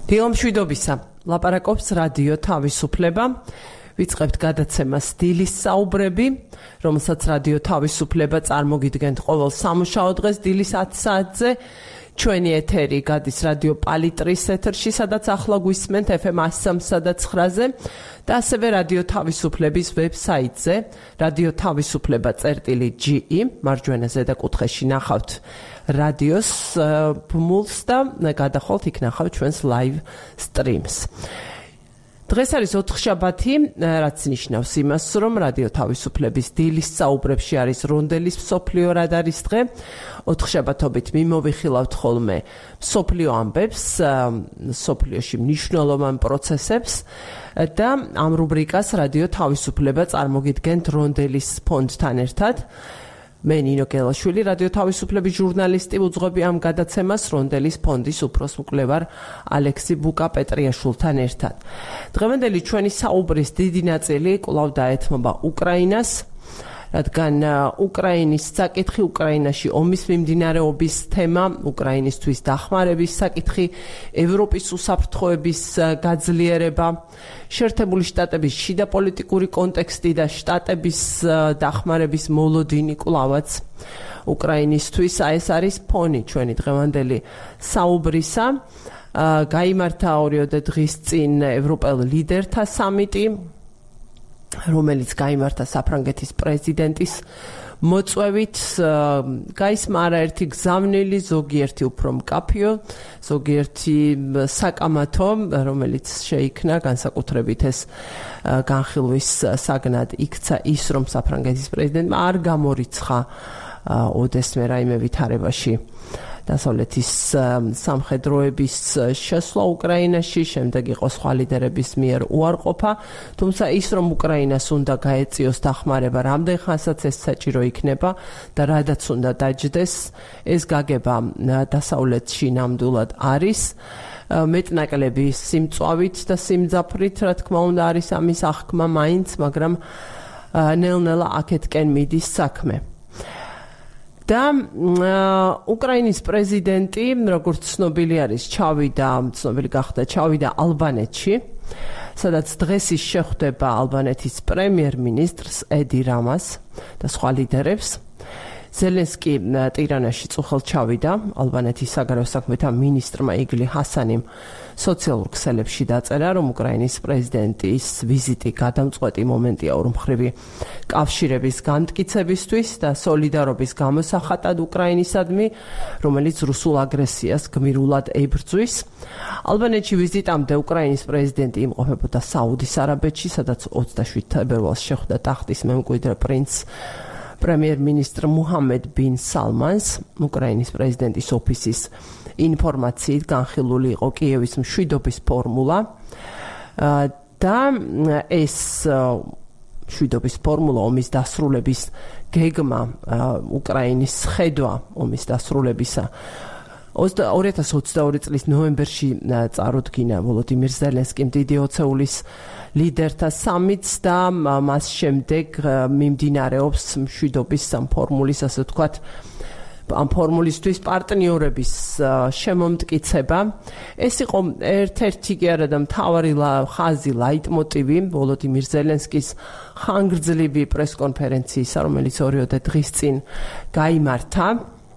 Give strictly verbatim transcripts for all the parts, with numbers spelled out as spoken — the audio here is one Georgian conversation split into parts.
დილომშვიდობისა, ლაპარაკობს რადიო თავისუფლება. ვიწყებთ გადაცემას დილის საუბრები, რომელსაც რადიო თავისუფლება წარმოგიდგენთ ყოველ სამუშაო დღეს დილის ათი საათზე. ჩვენი ეთერი გადის რადიო პალიტრის ეთერში, სადაც ახლა გვისმენთ ეფ ემ one oh three და nine-ზე და ასევე რადიო თავისუფლების ვებსაიტზე რადიოთავისუფლება წერტილი ჯი ი მარჯვენა ზედაკუთხეში ნახავთ რადიოს ბმულს და გადახვალთ იქ ნახავთ ჩვენს live streams. დღეს არის ოთხშაბათი, რაც ნიშნავს იმას, რომ რადიო თავისუფლების დილის საუბრებში არის რონდელის მსოფლიო რადარის დღე. ოთხშაბათობით მიმოვიხილავთ ხოლმე მსოფლიო ამბებს, მსოფლიოში მნიშვნელოვან პროცესებს და ამ რუბრიკას რადიო თავისუფლება წარმოგიდგენთ რონდელის ფონდთან ერთად. მე ნინო გელაშვილი, რადიო თავისუფლების ჟურნალისტი, უძღვები ამ გადაცემას რონდელის ფონდის უფროს მკვლევარ ალექსი ბუკა-პეტრიაშვილთან ერთად. დღევანდელი ჩვენი საუბრის დიდი ნაწილი კვლავ დაეთმობა უკრაინას, რადგან უკრაინის საკითხი, უკრაინაში ომის მიმდინარეობის თემა, უკრაინისთვის დახმარების საკითხი, ევროპის უსაფრთხოების გაძლიერება, შეერთებული შტატების შიდა პოლიტიკური კონტექსტი და შტატების დახმარების მოლოდინი კვლავაც უკრაინისთვის, ეს არის ფონი ჩვენი დღევანდელი საუბრისა. გაიმართა ორიოდე დღის წინ ევროპელ ლიდერთა სამიტი, რომელიც გაიმართა საფრანგეთის პრეზიდენტის მოწვევით, გაისმა არაერთი გზავნილი, ზოგიერთი უფრო მკაფიო, ზოგიერთი საკამათო, რომელიც შეიქმნა განსაკუთრებით ეს განხილვის საგნად იქცა ის, რომ საფრანგეთის პრეზიდენტმა არ გამორიცხა ოდესმე რაიმე ვითარებაში დასავლეთის სამხედროების შესვლა უკრაინაში, შემდეგ იყო სხვა ლიდერების მიერ უარყოფა, თუმცა ის, რომ უკრაინას უნდა გაეწიოს დახმარება, რამდენ ხანსაც ეს საჭირო იქნება და რადაც უნდა დაჯდეს, ეს გაგება დასავლეთში ნამდვილად არის. მეტნაკლები სიმწვავით და სიმძაფრით, რა თქმა უნდა, არის ამის აღქმა მაინც, მაგრამ ნელ-ნელა აქეთკენ მიდის საქმე. და უკრაინის პრეზიდენტი, როგორც ცნობილი არის, ჩავიდა, ცნობილი გახდა, ჩავიდა ალბანეთში, სადაც დღეს ის შეხვდება ალბანეთის პრემიერ-მინისტრს ედი რამას და სხვა ლიდერებს. ზელენსკი ტირანაში წუხელთ ჩავიდა, ალბანეთის საგარეო საქმეთა მინისტრმა იგლი ჰასანიმ სოციალურ ქსელებში დაწერა, რომ უკრაინის პრეზიდენტის ვიზიტი გადამწყვეტი მომენტია ორმხრივი კავშირების განმტკიცებისთვის და სოლიდარობის გამოსახატად უკრაინისადმი, რომელიც რუსულ აგრესიას გმირულად ებრძვის. ალბანეთში ვიზიტამდე უკრაინის პრეზიდენტი იმყოფებოდა საუდის არაბეთში, სადაც ოცდაშვიდ თებერვალს შეხვდა ტახტის მემკვიდრე პრინც პრემიერ-მინისტრ მუჰამედ ბინ სალმანს. უკრაინის პრეზიდენტის ოფისის ინფორმაციით განხილული იყო კიევის მშვიდობის ფორმულა და ეს მშვიდობის ფორმულა, ომის დასრულების გეგმა, უკრაინის ხედვა ომის დასრულებისა ორი ათას ოცდაორი წლის ნოემბერში წარუდგინა ვოლოდიმირ ზელენსკიმ დიდი ოცეულის ლიდერთა სამიტს და მას შემდეგ მიმდინარეობს მშვიდობის ფორმულის, ასე ვთქვათ, ამ ფორმულისთვის პარტნიორების შემომტკიცება. ეს იყო ერთ-ერთი კი არა და მთავარი ხაზი, ლაიტმოტივი ვოლოდიმირ ზელენსკის ხანგრძლივი პრესკონფერენციისა, რომელიც ორიოდე დღის წინ გაიმართა,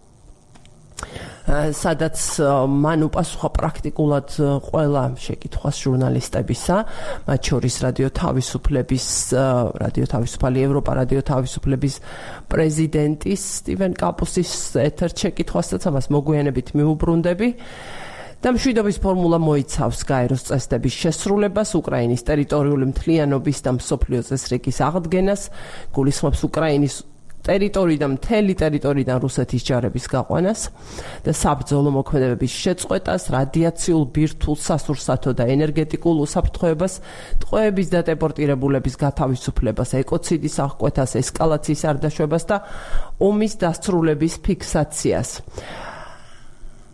სადაც მან უპასუხა პრაქტიკულად ყველა შეკითხვას ჟურნალისტებისა, მათ შორის რადიო თავისუფლების, რადიო თავისუფალი ევროპა, რადიო თავისუფლების პრეზიდენტის სტივენ კაპუსის ეთერ შეკითხვასაც, ამას მოგვიანებით მიუბრუნდები. და მშვიდობის ფორმულა მოიცავს გაეროს წესდების შესრულებას, უკრაინის ტერიტორიული მთლიანობის და მსოფლიო წესრიგის აღდგენას, გულისხმობს უკრაინის ტერიტორიიდან, მთელი ტერიტორიიდან რუსეთის ჯარების გაყვანას და საბრძოლო მოქმედებების შეწყვეტას, რადიაციულ, ბირთვულ, სასურსათო და ენერგეტიკულ უსაფრთხოებას, ტყვეების და დეპორტირებულების გათავისუფლებას, ეკოციდის აღკვეთას, ესკალაციის არდაშვებას და ომის დასრულების ფიქსაციას.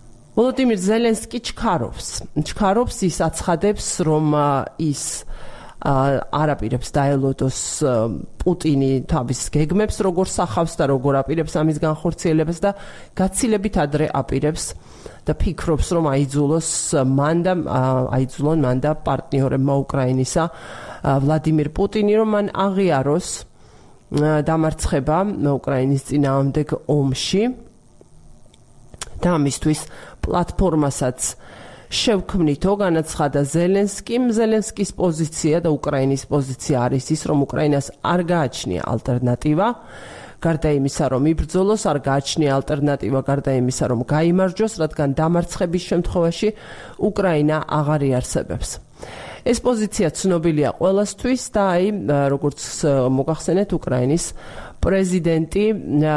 ვოლოდიმირ ზელენსკი ჩქარობს. ჩქარობს, ის აცხადებს, რომ ის არ აპირებს დაელოდოს პუტინი თავის გეგმებს, როგორ სახავს და როგორ აპირებს ამის განხორციელებას და გაცილებით ადრე აპირებს და ფიქრობს, რომ აიძულოს მან და აიძულონ მან და პარტნიორებმა უკრაინისა ვლადიმირ პუტინი, რომ მან აღიაროს დამარცხება უკრაინის წინააღმდეგ ომში და ამისთვის პლატფორმასაც შევქმნითო, განაცხადა ზელენსკიმ. ზელენსკის პოზიცია და უკრაინის პოზიცია არის ის, რომ უკრაინას არ გააჩნია ალტერნატივა, გარდა იმისა, რომ იბრძოლოს, არ გააჩნია ალტერნატივა, გარდა იმისა, რომ გაიმარჯვოს, რადგან დამარცხების შემთხვევაში უკრაინა აღარ იარსებებს. ეს პოზიცია ცნობილია ყველასთვის და აი, როგორც მოგახსენეთ, უკრაინის პრეზიდენტი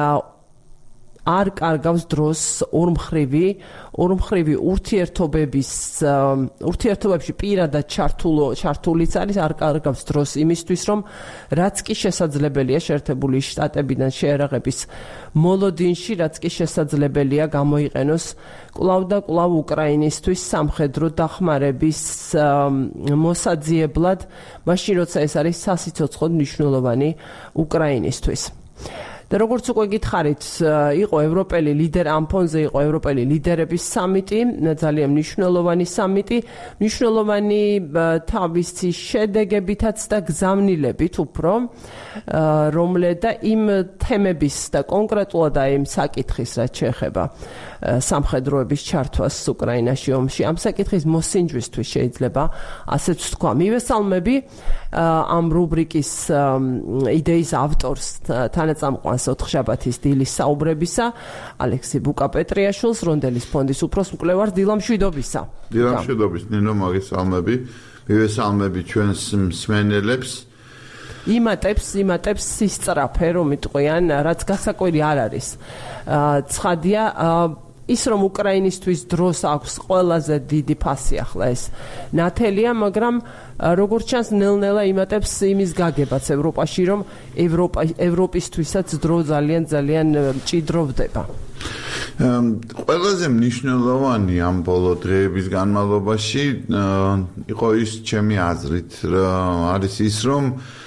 არ კარგავს დროს ორმხრივი ორმხრივი ურთიერთობების ურთიერთობებში პირადად ჩართულო ჩართულიც არის, არ კარგავს დროს იმისთვის, რომ რაც კი შესაძლებელია შეერთებული შტატებიდან შეერაღების მოლოდინში, რაც კი შესაძლებელია გამოიყენოს კვლავ და კვლავ უკრაინისთვის სამხედრო დახმარების მოსაძიებლად, მაშინ როცა ეს არის სასიცოცხლოდ მნიშვნელოვანი უკრაინისთვის. და როგორც უკვე გითხარით, იყო ევროპელი ლიდერ ამ ფონზე იყო ევროპელი ლიდერების სამიტი, ძალიან მნიშვნელოვანი სამიტი, მნიშვნელოვანი თავისი შედეგებითაც და გზავნილებით უფრო, რომლე და იმ თემების და კონკრეტულად იმ საკითხის, რაც შეეხება სამხედროების ჩართვას უკრაინაში ომში, ამ საკითხის მოსინჯვისთვის შეიძლება ასეც ვთქვა. მივესალმები ამ რუბრიკის იდეის ავტორს, თანაწამყვანს ოთხშაბათის დილის საუბრებისა, ალექსი ბუკა-პეტრიაშვილს, რონდელის ფონდის უფროს მკვლევარს, დილა მშვიდობისა. დილა მშვიდობის, ნინო, მოგესალმები. მივესალმები ჩვენს მსმენელებს. იმატებს, იმატებს სისწრაფე, რომ იტყვიან, რაც გასაკვირი არ არის. ცხადია, ის რომ უკრაინისთვის დროს აქვს ყველაზე დიდი ფასი ახლა ეს ნათელია, მაგრამ როგორც ჩანს ნელ-ნელა იმატებს იმის გაგებაც ევროპაში, რომ ევროპა ევროპისთვისაც დრო ძალიან ძალიან მჭიდროვდება. ყველაზე მნიშვნელოვანი ამ ბოლო დღეების განმავლობაში იყო ის ჩემი აზრით, არის ის, რომ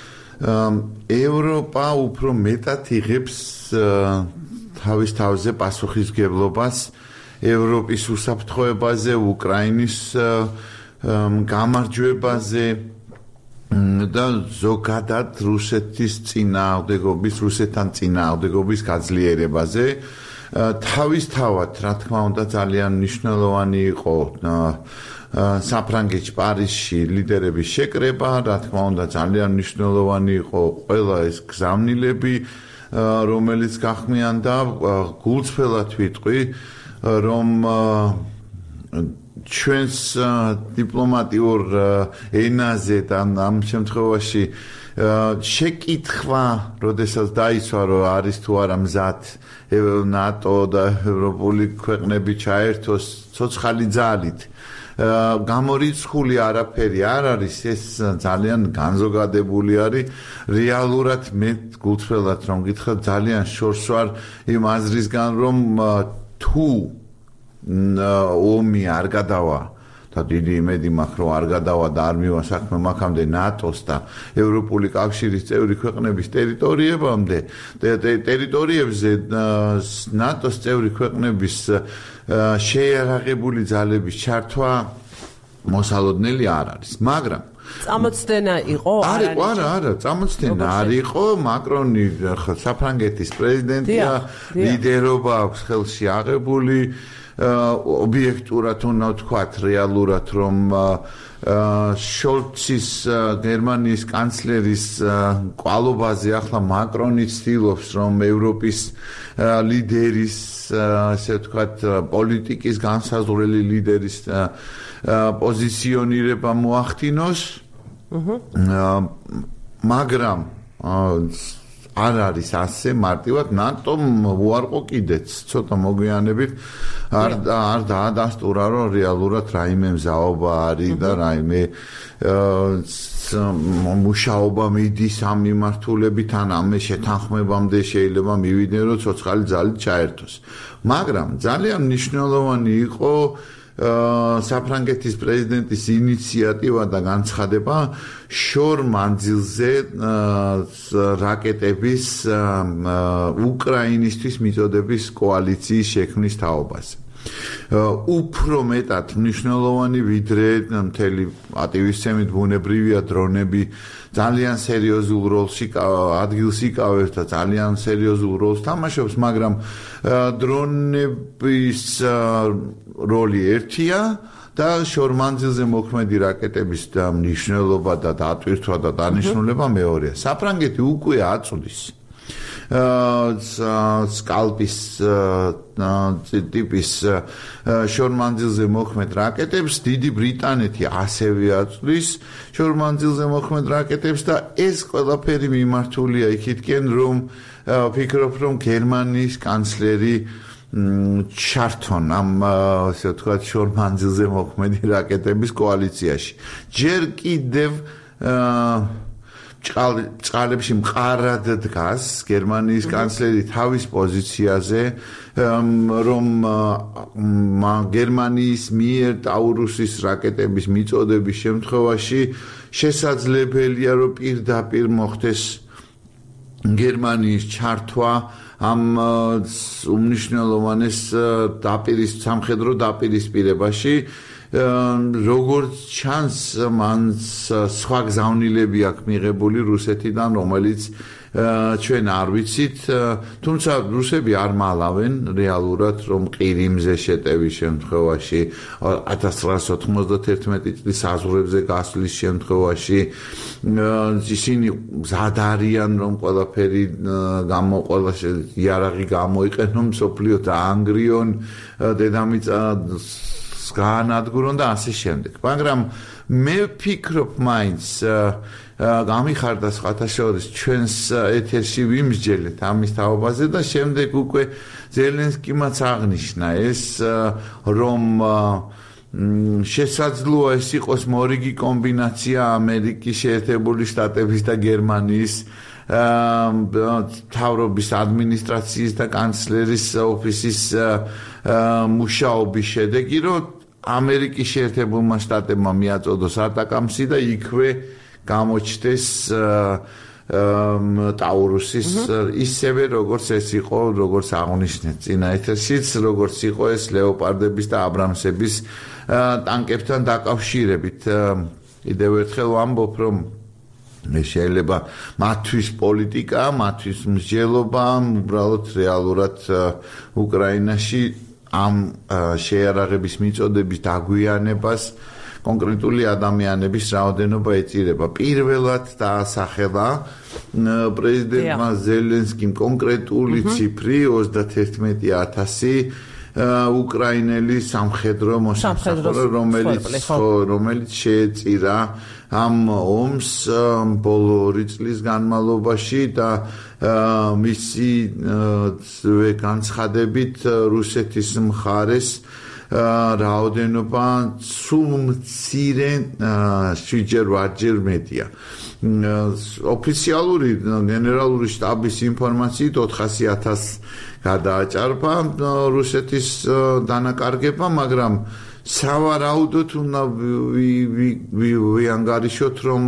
ევროპა უფრო მეტად იღებს თავის თავზე პასუხისგებლობას ევროპის უსაფრთხოებაზე, უკრაინის გამარჯვებაზე და ზოგადად რუსეთის წინააღმდეგობის, რუსეთთან წინააღმდეგობის გაძლიერებაზე. თავისთავად, რა თქმა უნდა, ძალიან მნიშვნელოვანი იყო საფრანგეთში, პარიზში ლიდერების შეკრება, რა თქმა უნდა, ძალიან მნიშვნელოვანი იყო ყველა ეს გზავნილები, რომელიც გახმიანდა, გულწრფელად ვიტყვი, რომ ჩვენს დიპლომატიურ ენაზე და ამ შემთხვევაში შეკითხვა, როდესაც დაიცვა, რომ არის თუ არა მზად ნატო და ევროპული ქვეყნები ჩაერთოს ცოცხალი ძალით, გამორიცხული არაფერი არ არის, ეს ძალიან განზოგადებული არის. რეალურად მე გულწრფელად რომ გითხრათ, ძალიან შორს ვარ იმ აზრისგან, რომ თუ ომი არ გადავა და დიდი იმედი მაქვს, რომ არ გადავა და არ მივა საქმე მაქამდე ნატოს და ევროპული კავშირის წევრი ქვეყნების ტერიტორიებამდე, ტერიტორიებზე ნატოს წევრი ქვეყნების შეიარაღებული ძალების ჩართვა მოსალოდნელი არ არის, მაგრამ წამოწდენა იყო? არა, არა, არა, წამოწდენა არ იყო. მაკრონი საფრანგეთის პრეზიდენტია, ლიდერობა აქვს ხელში აღებული, ობიექტურად უნდა ვთქვათ, რეალურად, რომ შოლცის გერმანიის კანცლერის კვალობაზე ახლა მაკრონი ცდილობს, რომ ევროპის ლიდერის, ასე ვთქვათ, პოლიტიკის განსაზღვრელი ლიდერის პოზიციონირება მოახდინოს, მაგრამ არ არის ასე მარტივად. ნატომ უარყო კიდეც ცოტა მოგვიანებით არ არ დაადასტურა, რომ რეალურად რაიმე მზაობა არის და რაიმე მუშაობა მიდის ამ მიმართულებით, ან ამ შეთანხმებამდე შეიძლება მივიდნენ, რომ ცოცხალი ძალით ჩაერთოს. მაგრამ ძალიან მნიშვნელოვანი იყო საფრანგეთის პრეზიდენტის ინიციატივა და განცხადება შორ მანძილზე რაკეტების უკრაინისთვის მიწოდების კოალიციის შექმნის თაობაზე. უფრო მეტად მნიშვნელოვანი ვიდრე მთელი პატივისცემით ბუნებრივია დრონები ძალიან სერიოზულ როლს ადგილს იკავებს და ძალიან სერიოზულ როლს თამაშობს, მაგრამ დრონების როლი ერთია და შორმანძილზე მოქმედი რაკეტების მნიშვნელობა და დატვირთვა და დანიშნულება მეორეა. საფრანგეთი უკვე აწვდის სკალპის ტიპის შორმანძილზე მოქმედ რაკეტებს, დიდი ბრიტანეთი ასევე აწვდის შორმანძილზე მოქმედ რაკეტებს და ეს ყველაფერი მიმართულია იქითკენ, რომ ვფიქრობ, რომ გერმანიის კანცლერი ჩართონ ამ ასე ვთქვათ შორმანძილზე მოქმედი რაკეტების კოალიციაში. ჯერ კიდევ წყალებში მყარად დგას გერმანიის კანცლერი თავის პოზიციაზე, რომ გერმანიის მიერ ტაურუსის რაკეტების მიწოდების შემთხვევაში შესაძლებელია, რომ პირდაპირ მოხდეს გერმანიის ჩართვა ამ უმნიშვნელოვანეს დაპირის სამხედრო დაპირისპირებაში. როგორც ჩანს, მან სხვა გზავნილები აქვს მიღებული რუსეთიდან, რომელიც ჩვენ არ ვიცით, თუმცა რუსები არ მალავენ რეალურად, რომ ყირიმზე შეტევის შემთხვევაში, ათას ცხრაასი ოთხმოცდათერთმეტი წლის საზღვრებზე გასვლის შემთხვევაში ისინი მზად არიან, რომ ყველაფერი გამო ყველა იარაღი გამოიყენონ, მსოფლიო დაანგრიონ, დედამიწა გაანადგურონ და ასე შემდეგ. მაგრამ მე ვფიქრობ მაინც გამიხარდა სხვათა შორის ჩვენს ეთერში ვიმსჯელეთ ამის თაობაზე და შემდეგ უკვე ზელენსკიმაც აღნიშნა ეს, რომ შესაძლოა ეს იყოს მორიგი კომბინაცია ამერიკის შეერთებული შტატების და გერმანიის თავრობის ადმინისტრაციის და კანცლერის ოფისის მუშაობის შედეგი, რომ ამერიკის შეერთებულმა შტატებმა მიაწოდოს ატაკამსი და იქვე გამოჩნდეს ტაურუსის ისევე როგორც ეს იყო, როგორც აღნიშნეთ წინა ეთერშიც, როგორც იყო ეს ლეოპარდების და აბრამსების ტანკებთან დაკავშირებით. კიდევ ერთხელ ვამბობ, რომ შეიძლება მათთვის პოლიტიკა, მათთვის მსჯელობა, უბრალოდ რეალურად უკრაინაში ამ შეიარაღების მიწოდების დაგვიანებას კონკრეტული ადამიანების რაოდენობა ეწირება. პირველად დაასახელა პრეზიდენტმა ზელენსკიმ კონკრეტული ციფრი ოცდათერთმეტი ათასი უკრაინელი სამხედრო მოსამსახურე, რომელიც რომელიც შეეწირა ამ ომს ბოლო ორი წლის განმავლობაში და მისი განცხადებით რუსეთის მხარეს რაოდენობა სულ მცირე შვიდჯერ ვარჯერ მეტია. ოფიციალური გენერალური შტაბის ინფორმაციით ოთხასი ათასს გადააჭარბა რუსეთის დანაკარგება, მაგრამ სავარაუდოდ უნდა ვიანგარიშოთ, რომ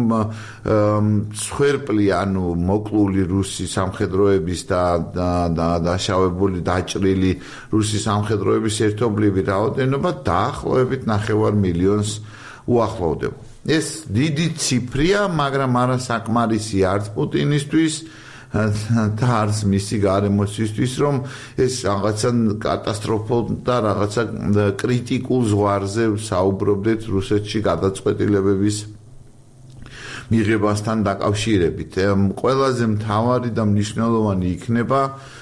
სხერპლი, ანუ მოკლული რუსი სამხედროების და დაშავებული, დაჭრილი რუსი სამხედროების ერთობლივი რაოდენობა დაახლოებით ნახევარ მილიონს უახლოვდება. ეს დიდი ციფრია, მაგრამ არა საკმარისი არც პუტინისთვის და არც მისი გარემოსთვის, რომ ეს რაღაცა კატასტროფულ და რაღაცა კრიტიკულ ზღვარზე საუბრობდეთ რუსეთში გადაწყვეტილებების მიღებასთან დაკავშირებით. ყველაზე მთავარი და მნიშვნელოვანი იქნება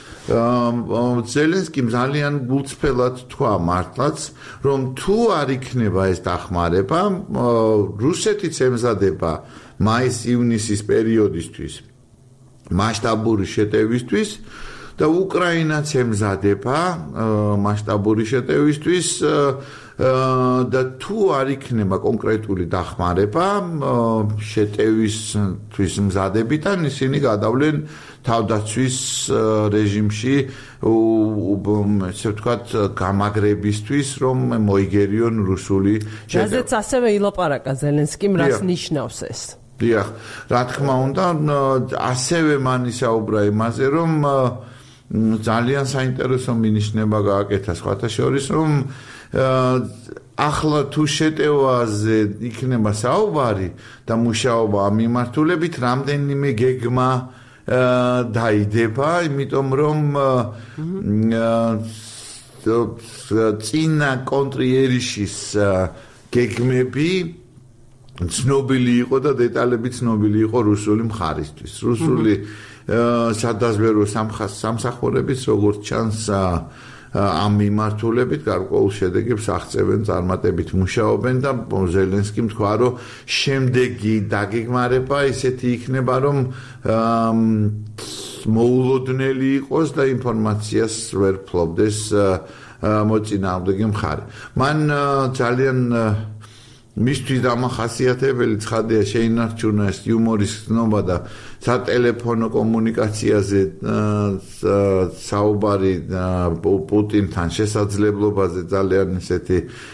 ზელენსკიმ ძალიან გულწრფელად თქვა მართლაც, რომ თუ არ იქნება ეს დახმარება, რუსეთიც ემზადება მაის-ივნისის პერიოდისთვის მასშტაბური შეტევისთვის და უკრაინაც ემზადება მასშტაბური შეტევისთვის და თუ არ იქნება კონკრეტული დახმარება შეტევისთვის მზადებიდან ისინი გადავლენ თავდაცვის რეჟიმში ესე ვთქვათ გამაგრებისთვის რომ მოიგერიონ რუსული შეტევა. რაზეც ასევე ილაპარაკა ზელენსკიმ რას ნიშნავს ეს? დიახ, რა თქმა უნდა, ასევე მან ისაუბრა იმაზე, რომ ძალიან საინტერესო მინიშნება გააკეთა სხვათა შორის, რომ ახლა თუ შეტევაზე იქნება საუბარი და მუშაობა ამ მიმართულებით, რამდენიმე გეგმა დაიდება, იმიტომ რომ წინა კონტრიერიშის გეგმები ცნობილი იყო და დეტალები ცნობილი იყო რუსული მხარისთვის. რუსული სადაზვერო სამსახურებიც როგორც ჩანს ამ მიმართულებით გარკვეულ შედეგებს აღწევენ, წარმატებით მუშაობენ და ზელენსკიმ თქვა, რომ შემდეგი დაგეგმარება ისეთი იქნება, რომ მოულოდნელი იყოს და ინფორმაციას ვერ ფლობდეს მოწინააღმდეგე მხარე. მან ძალიან მისთვის დამახასიათებელი ცხადია შეინარჩუნა ეს იუმორის ცნობა და სატელეფონო კომუნიკაციაზე საუბარი პუტინთან შესაძლებლობაზე ძალიან ისეთი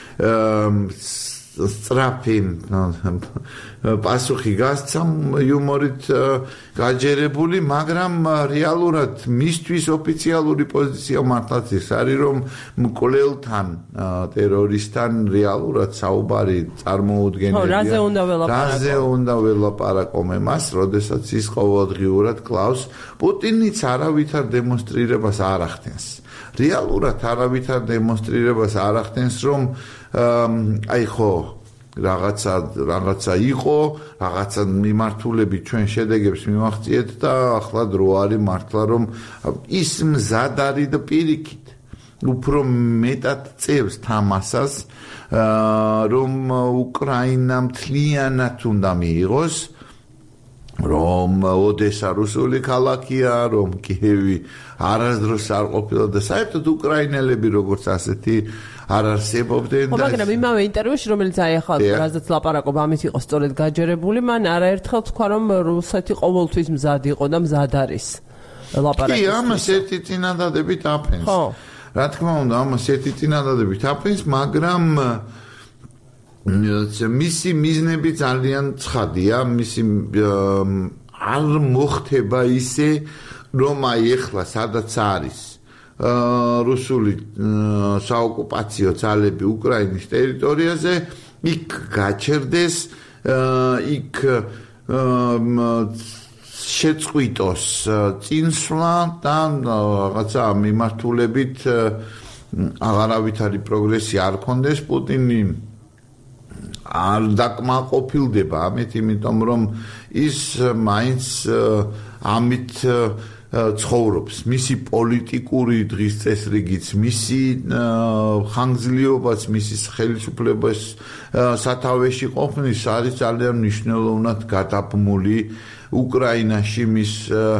სწრაფი პასუხი გასცა იუმორით გაჯერებული, მაგრამ რეალურად მისთვის ოფიციალური პოზიცია მართლაც ის არის, რომ მკვლელთან ტერორისტთან რეალურად საუბარი წარმოუდგენელია. რაზე უნდა ველაპარაკო? რაზე უნდა ველაპარაკო მას, როდესაც ის ყოველდღიურად კლავს, პუტინიც არავითარ დემონსტრირებას არ ახდენს. რეალურად არავითარ დემონსტრირებას არ ახდენს, რომ აი ხო რაღაცა რაღაცა იყო, რაღაცა მიმართულებით ჩვენ შედეგებს მივახციეთ და ახლა დრო არის მართლა რომ ის მზად არის და პირიქით უფრო მეტად წევს თამასას რომ უკრაინა მთლიანად უნდა მიიღოს, რომ ოდესა რუსული ქალაქია, რომ კიევი არასდროს არ ყოფილა და საერთოდ უკრაინელები როგორც ასეთი არ არსებობდნენ და მაგრამ იმავე ინტერვიუში რომელიც აი ახლა რაზეც ლაპარაკობ ამით იყო სწორედ გაჯერებული, მან არაერთხელ თქვა რომ რუსეთი ყოველთვის მზად იყო და მზად არის ლაპარაკის. კი, ამას ერთი წინადადებით აფენს. რა თქმა უნდა, ამას ერთი წინადადებით აფენს, მაგრამ მისი მიზნები ძალიან ცხადია, მისი არ მოხდება ისე რომ აი ახლა სადაც არის რუსული საოკუპაციო ძალები უკრაინის ტერიტორიაზე, იქ გაჩერდეს, იქ შეწყვიტოს წინსვლა და რაღაცა მიმართულებით აღარავითარი პროგრესი არ ქონდეს. პუტინი არ დაკმაყოფილდება ამით, იმიტომ რომ ის მაინც ამით ცხოვრობს. მისი პოლიტიკური დღის წესრიგიც, მისი ხანგრძლივობაც, მისი ხელისუფლების სათავეში ყოფნის არის ძალიან მნიშვნელოვნად გადაბმული უკრაინაში მის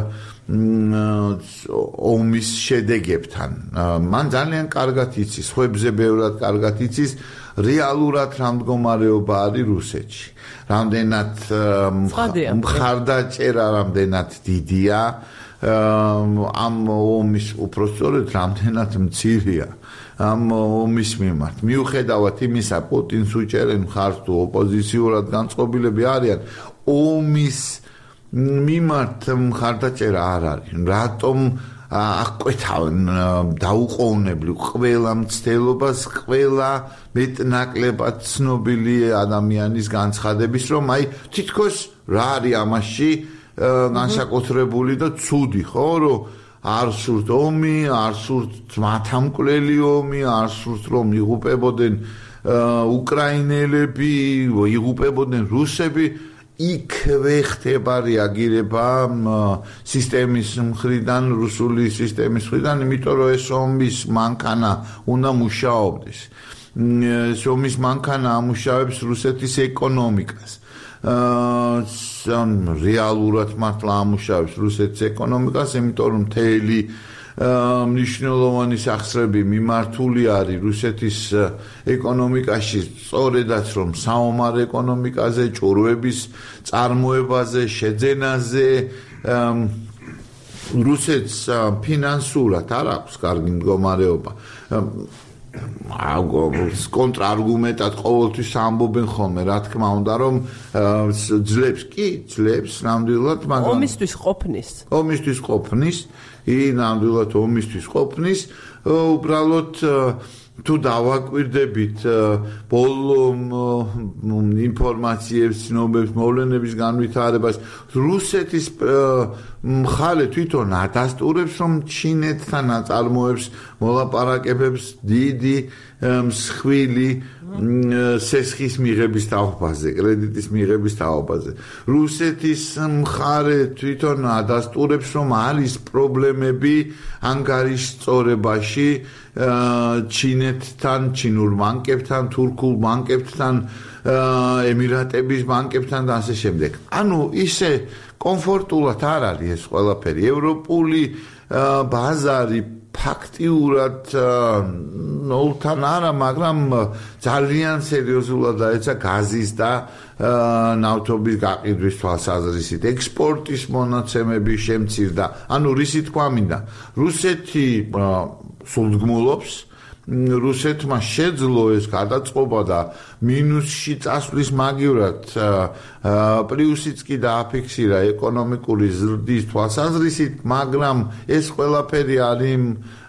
ომის შედეგებთან. მან ძალიან კარგად იცის, ხვებზე ბევრად კარგად იცის რეალურად რა მდგომარეობა არის რუსეთში. რამდენად მხარდაჭერა რამდენად დიდია ამ ომის უფრო სწორედ რამდენად მცირეა ამ ომის მიმართ. მიუხედავად იმისა, პუტინს უჭერენ მხარს თუ ოპოზიციურად განწყობილები არიან, ომის მიმართ მხარდაჭერა არ არის. რატომ აკვეთავენ დაუყოვნებლივ ყველა მცდელობას, ყველა მეტნაკლებად ცნობილი ადამიანის განცხადების, რომ აი თითქოს რა არის ამაში განსაკუთრებული და ცუდი, ხო, რომ არ სურთ ომი, არ სურთ მათამკვლელი ომი, არ სურთ რომ იღუპებოდნენ უკრაინელები, იღუპებოდნენ რუსები. იქვე ხდება რეაგირება სისტემის მხრიდან, რუსული სისტემის მხრიდან, იმიტომ რომ ეს ომის მანქანა უნდა მუშაობდეს. ეს ომის მანქანა ამუშავებს რუსეთის ეკონომიკას. რეალურად მართლა ამუშავებს რუსეთის ეკონომიკას, იმიტომ რომ მთელი მნიშვნელოვანი სახსრები მიმართული არის რუსეთის ეკონომიკაში, სწორედაც რომ საომარ ეკონომიკაზე, ჭურვების წარმოებაზე, შეძენაზე, რუსეთს ფინანსურად არ აქვს კარგი მდგომარეობა. კონტრარგუმენტად ყოველთვის ამბობენ ხოლმე, რა თქმა უნდა, რომ ძლებს კი, ძლებს ნამდვილად, მაგრამ ომისთვის ყოფნის. ომისთვის ყოფნის, ი ნამდვილად ომისთვის ყოფნის, უბრალოდ თუ დავაკვირდებით ბოლო ინფორმაციებს, ცნობებს, მოვლენების განვითარებას, რუსეთის მხარე თვითონ ადასტურებს, რომ ჩინეთთან აწარმოებს მოლაპარაკებებს დიდი მსხვილი სესხის მიღების თაობაზე, კრედიტის მიღების თაობაზე. რუსეთის მხარე თვითონ ადასტურებს, რომ არის პრობლემები ანგარის სწორებაში ჩინეთთან, ჩინურ ბანკებთან, თურქულ ბანკებთან, ემირატების ბანკებთან და ასე შემდეგ. ანუ ისე კომფორტულად არ არის ეს ყველაფერი. ევროპული ბაზარი ფაქტიურად ნულთან არა, მაგრამ ძალიან სერიოზულად დაეცა გაზის და ნავთობის გაყიდვის თვალსაზრისით. ექსპორტის მონაცემები შემცირდა. ანუ რისი თქვა მინდა? რუსეთი სულდგმულობს, რუსეთმა შეძლო ეს გადაწყობა და მინუსში წასვლის მაგივრად პლუსიც კი დააფიქსირა ეკონომიკური ზრდის თვალსაზრისით, მაგრამ ეს ყველაფერი არის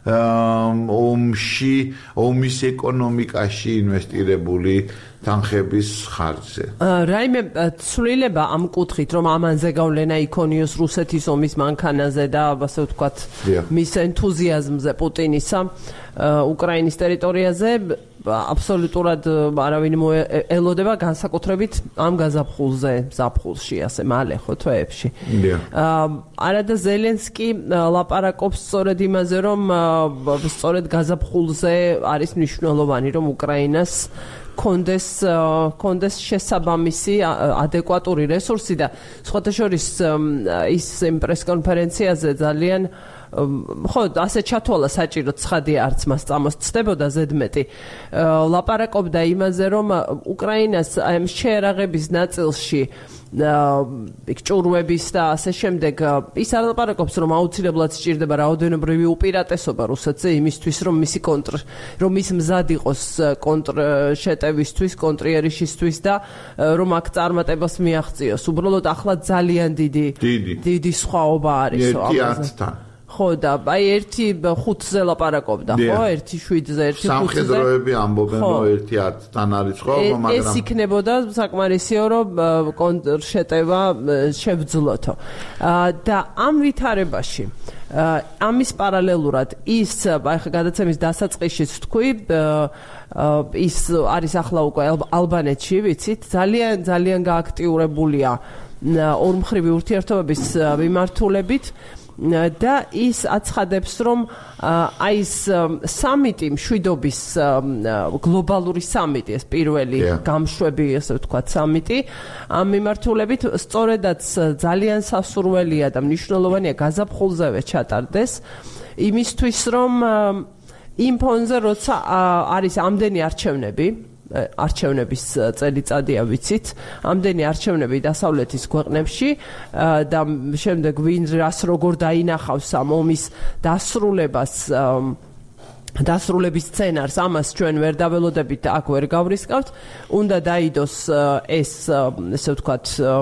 ომში, ომის ეკონომიკაში ინვესტირებული თანხების ხარჯზე. რაიმე ცვლილება ამ კუთხით, რომ ამანზე გავლენა იქონიოს რუსეთის ომის მანქანაზე და ასე ვთქვათ, მის ენთუზიაზმზე პუტინისა უკრაინის ტერიტორიაზე აბსოლუტურად არავინ მოელოდება, განსაკუთრებით ამ გაზაფხულზე, ზაფხულში, ასე მალე ხო თვეებში. არადა ზელენსკი ლაპარაკობს სწორედ იმაზე, რომ სწორედ გაზაფხულზე არის მნიშვნელოვანი, რომ უკრაინას კონდეს კონდეს შესაბამისი ადეკვატური რესურსი და სხვათა შორის ის პრეს კონფერენციაზე ძალიან ხო ასე ჩათვალა საჭირო ცხადია არც მას წამოსწდებოდა ზედმეტი ლაპარაკობდა იმაზე რომ უკრაინას ამ შეერაღების ნაწილში ჭურვების და ასე შემდეგ ის არ ლაპარაკობს რომ აუცილებლად სჭირდება რაოდენობრივი უპირატესობა რუსეთზე იმისთვის რომ მისი კონტრ რომ ის მზად იყოს კონტრ შეტევისთვის კონტრიერიშისთვის და რომ აქ წარმატებას მიაღწიოს უბრალოდ ახლა ძალიან დიდი დიდი სხვაობა არის ამაზე ხო და აი ერთი ხუთზე ლაპარაკობდა ხო ერთი შვიდზე ერთი ხუთზე სამხედროები ამბობენ რომ ერთი ათთან არის სხვაობა მაგრამ ეს იქნებოდა საკმარისიო რომ კონტრშეტევა შევძლოთო და ამ ვითარებაში ამის პარალელურად ის აი ხა გადაცემის დასაწყისშიც თქვი ის არის ახლა უკვე ალბანეთში ვიცით ძალიან ძალიან გააქტიურებულია ორმხრივი ურთიერთობების მიმართულებით და ის აცხადებს რომ აი ეს სამიტი მშვიდობის გლობალური სამიტი ეს პირველი გამშვები ასე ვთქვათ სამიტი ამ მიმართულებით სწორედაც ძალიან სასურველია და მნიშვნელოვანია გაზაფხულზევე ჩატარდეს იმისთვის რომ იმ ფონზე როცა არის ამდენი არჩევნები არჩევნების წელიწადია ვიცით ამდენი არჩევნები დასავლეთის ქვეყნებში და შემდეგ ვინ რას როგორ დაინახავს ამ ომის დასრულებას დასრულების სცენარს ამას ჩვენ ვერ დაველოდებით და აქ ვერ გავრისკავთ უნდა დაიდოს ეს ესე ვთქვათ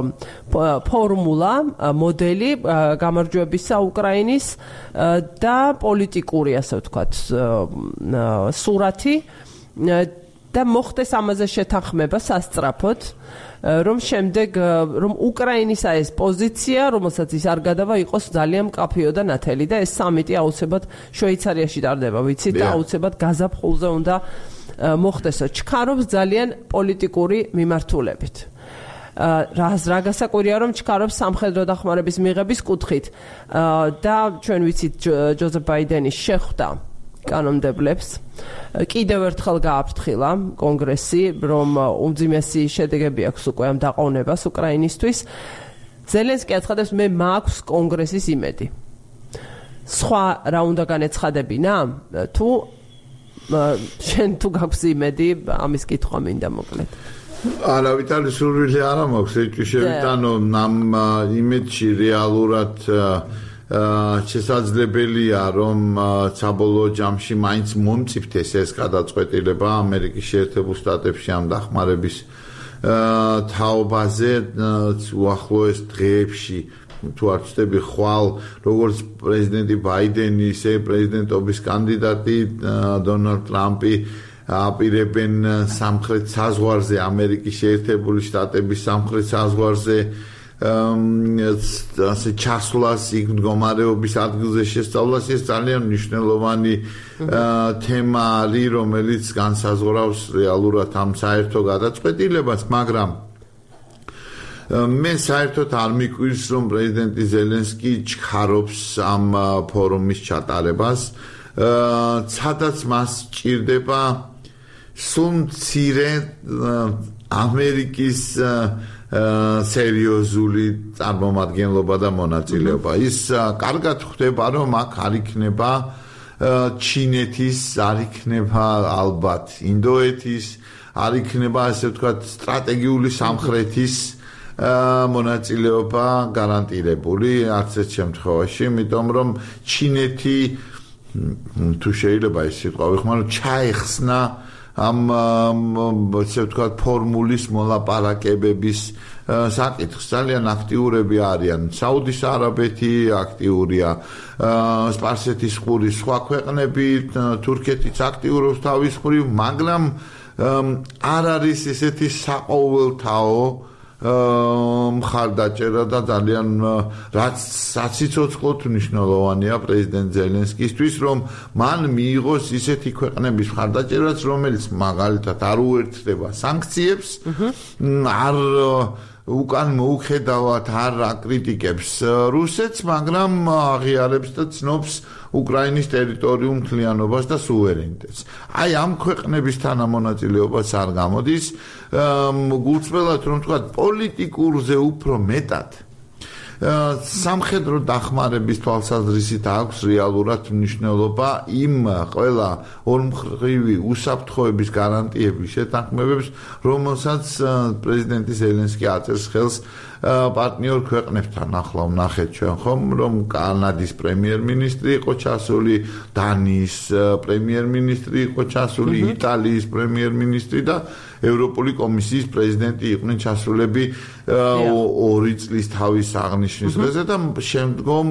ფორმულა მოდელი გამარჯვებისა უკრაინის და პოლიტიკური ასე ვთქვათ სურათი და მოხდეს ამაზე შეთანხმება სასწრაფოდ რომ შემდეგ რომ უკრაინისა ეს პოზიცია რომელსაც ის არ გადავა იყოს ძალიან მკაფიო და ნათელი და ეს სამიტი აუცილებლად შვეიცარიაში ტარდება ვიცით და აუცილებლად გაზაფხულზე უნდა მოხდესო ჩქარობს ძალიან პოლიტიკური მიმართულებით რა რა გასაკვირია რომ ჩქარობს სამხედრო დახმარების მიღების კუთხით და ჩვენ ვიცით ჯოზეფ ბაიდენის შეხვდა კანონმდებლებს კიდევ ერთხელ გააფრთხილა კონგრესი რომ უმძიმესი შედეგები აქვს უკვე ამ დაყოვნებას უკრაინისთვის ზელენსკი აცხადებს მე მაქვს კონგრესის იმედი სხვა რა უნდა განეცხადებინა? თუ შენ თუ გაქვს იმედი ამის კითხვა მინდა მოკლედ. არა, ვიტალი სურვილი არ მაქვს, ეჭვშევით, ანუ ამ იმედში რეალურად შესაძლებელია რომ საბოლოო ჯამში მაინც მომწიფდეს ეს გადაწყვეტილება ამერიკის შეერთებულ შტატებში ამ დახმარების თაობაზე უახლოეს დღეებში თუ არ ვწდები ხვალ როგორც პრეზიდენტი ბაიდენი ისე პრეზიდენტობის კანდიდატი დონალდ ტრამპი აპირებენ სამხრეთ საზღვარზე ამერიკის შეერთებული შტატების სამხრეთ საზღვარზე ასე ჩასვლას იქ მდგომარეობის ადგილზე შესწავლას ეს ძალიან მნიშვნელოვანი თემა არის რომელიც განსაზღვრავს რეალურად ამ საერთო გადაწყვეტილებას მაგრამ მე საერთოდ არ მიკვირს რომ პრეზიდენტი ზელენსკი ჩქარობს ამ ფორუმის ჩატარებას სადაც მას ჭირდება სულ მცირე ამერიკის სერიოზული წარმომადგენლობა და მონაწილეობა. ის კარგად ხვდება, რომ აქ არ იქნება ჩინეთის, არ იქნება ალბათ ინდოეთის, არ იქნება ასე ვთქვათ სტრატეგიული სამხრეთის მონაწილეობა გარანტირებული არც ერთ შემთხვევაში, იმიტომ რომ ჩინეთი თუ შეიძლება ეს სიტყვა ვიხმარო ჩაეხსნა ამ ასე ვთქვათ ფორმულის მოლაპარაკებების საკითხს ძალიან აქტიურები არიან საუდის არაბეთი აქტიურია სპარსეთის ყურის სხვა ქვეყნები თურქეთიც აქტიურობს თავის მხრივ მაგრამ არ არის ესეთი საყოველთაო მხარდაჭერა და ძალიან რაც საციცოცხლოდ მნიშვნელოვანია პრეზიდენტ ზელენსკისთვის რომ მან მიიღოს ისეთი ქვეყნების მხარდაჭერაც რომელიც მაგალითად არ უერთდება სანქციებს არ უკან მოუხედავად არ აკრიტიკებს რუსეთს მაგრამ აღიარებს და ცნობს უკრაინის ტერიტორიულ მთლიანობას და სუვერენიტეტს. აი ამ ქვეყნების თანამონაწილეობაც არ გამოდის გულწრფელად რომ თქვა პოლიტიკურზე უფრო მეტად სამხედრო დახმარების თვალსაზრისით აქვს რეალურად მნიშვნელობა იმ ყველა ორმხრივი უსაფრთხოების გარანტიების შეთანხმებებს რომელსაც პრეზიდენტი ზელენსკი აწერს ხელს პარტნიორ ქვეყნებთან ახლა ვნახეთ ჩვენ ხომ რომ კანადის პრემიერ-მინისტრი იყო ჩასული დანიის პრემიერ-მინისტრი იყო ჩასული იტალიის პრემიერ-მინისტრი და ევროპული კომისიის პრეზიდენტი იყვნენ ჩასულები ორი წლის თავის აღნიშვნის დღეზე და შემდგომ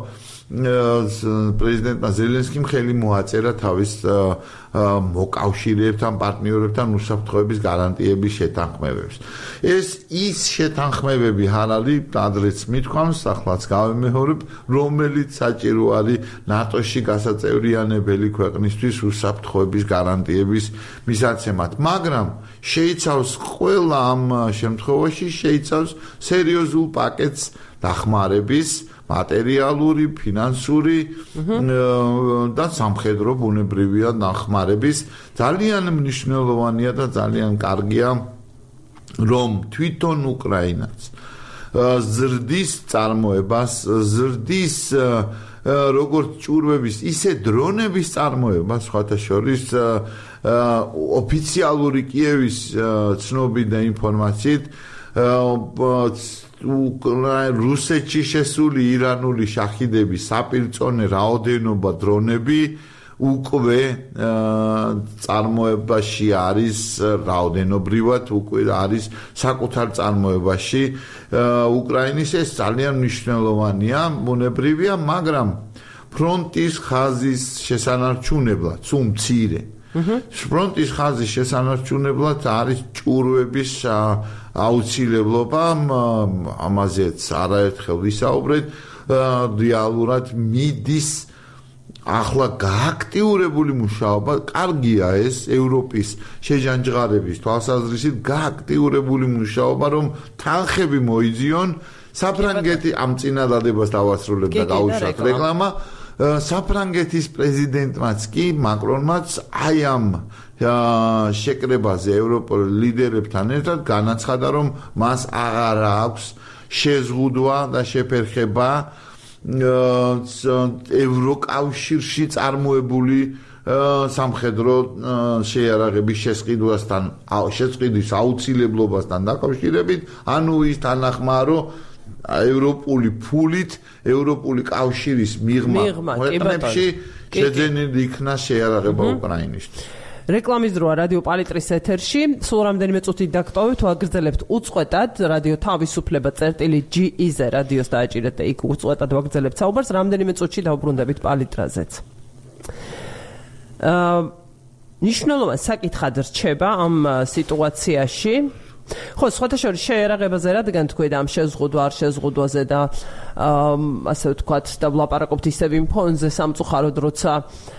პრეზიდენტმა ზელენსკიმ ხელი მოაწერა თავის მოკავშირეებთან, პარტნიორებთან უსაფრთხოების გარანტიების შეთანხმებებს. ეს ის შეთანხმებები არ არის, ადრეც მithქვამს, ახლაც გავემეორებ, რომელიც საჭირო არის ნატოში გასაწევრიანებელი ქვეყნისთვის უსაფრთხოების გარანტიების მისაცემად. მაგრამ შეიცავს ყველა ამ შემთხვევაში შეიცავს სერიოზულ პაკეტს დახმარების მატერიალური, ფინანსური და სამხედრო ბუნებრივია დახმარების ძალიან მნიშვნელოვანია და ძალიან კარგია რომ თვითონ უკრაინაც ზრდის წარმოებას, ზრდის როგორც ჭურვების, ისე დრონების წარმოებას, სხვათა შორის ოფიციალური კიევის ცნობით და ინფორმაციით რუსეთში შესული ირანული შაჰიდების საპირწონე რაოდენობა დრონები უკვე წარმოებაში არის რაოდენობრივად უკვე არის საკუთარ წარმოებაში უკრაინის ეს ძალიან მნიშვნელოვანია ბუნებრივია მაგრამ ფრონტის ხაზის შესანარჩუნებლად სულ მცირე ფრონტის ხაზის შესანარჩუნებლად არის ჭურვების აუცილებლობა ამაზეც არაერთხელ ვისაუბრეთ რეალურად მიდის ახლა გააქტიურებული მუშაობა კარგია ეს ევროპის შეჯანჯღარების თვალსაზრისით გააქტიურებული მუშაობა რომ თანხები მოიძიონ საფრანგეთი ამ წინადადებას დავასრულებ და გავუშვათ რეკლამა საფრანგეთის პრეზიდენტმაც კი მაკრონმაც აი ამ შეკრებაზე ევროპულ ლიდერებთან ერთად განაცხადა რომ მას აღარ აქვს შეზღუდვა და შეფერხება ევროკავშირში წარმოებული სამხედრო შეიარაღების შესყიდვასთან, შესყიდვის აუცილებლობასთან დაკავშირებით, ანუ ის თანახმაა, რომ ევროპული ფულით, ევროპული კავშირის მიღმა ქვეყნებში შეძენილი იქნა შეიარაღება უკრაინისთვის. რეკლამის დროა რადიო პალიტრის ეთერში. სულ რამდენიმე წუთით დაგტოვებთ, ვაგრძელებთ უწყვეტად რადიო თავისუფლება წერტილი ჯი ი-ზე რადიოს დააჭირეთ და იქ უწყვეტად ვაგრძელებთ საუბარს. რამდენიმე წუთში დავბრუნდებით პალიტრაზეც. აა ნიშნულოვანი საკითხად რჩება ამ სიტუაციაში. ხო, სხვათა შორის შეიარაღებაზე რადგან თქვი და ამ შეზღუდვა არ შეზღუდვაზე და ასე ვთქვათ და ვლაპარაკობთ ისევ იმ ფონზე სამწუხაროდ, როცა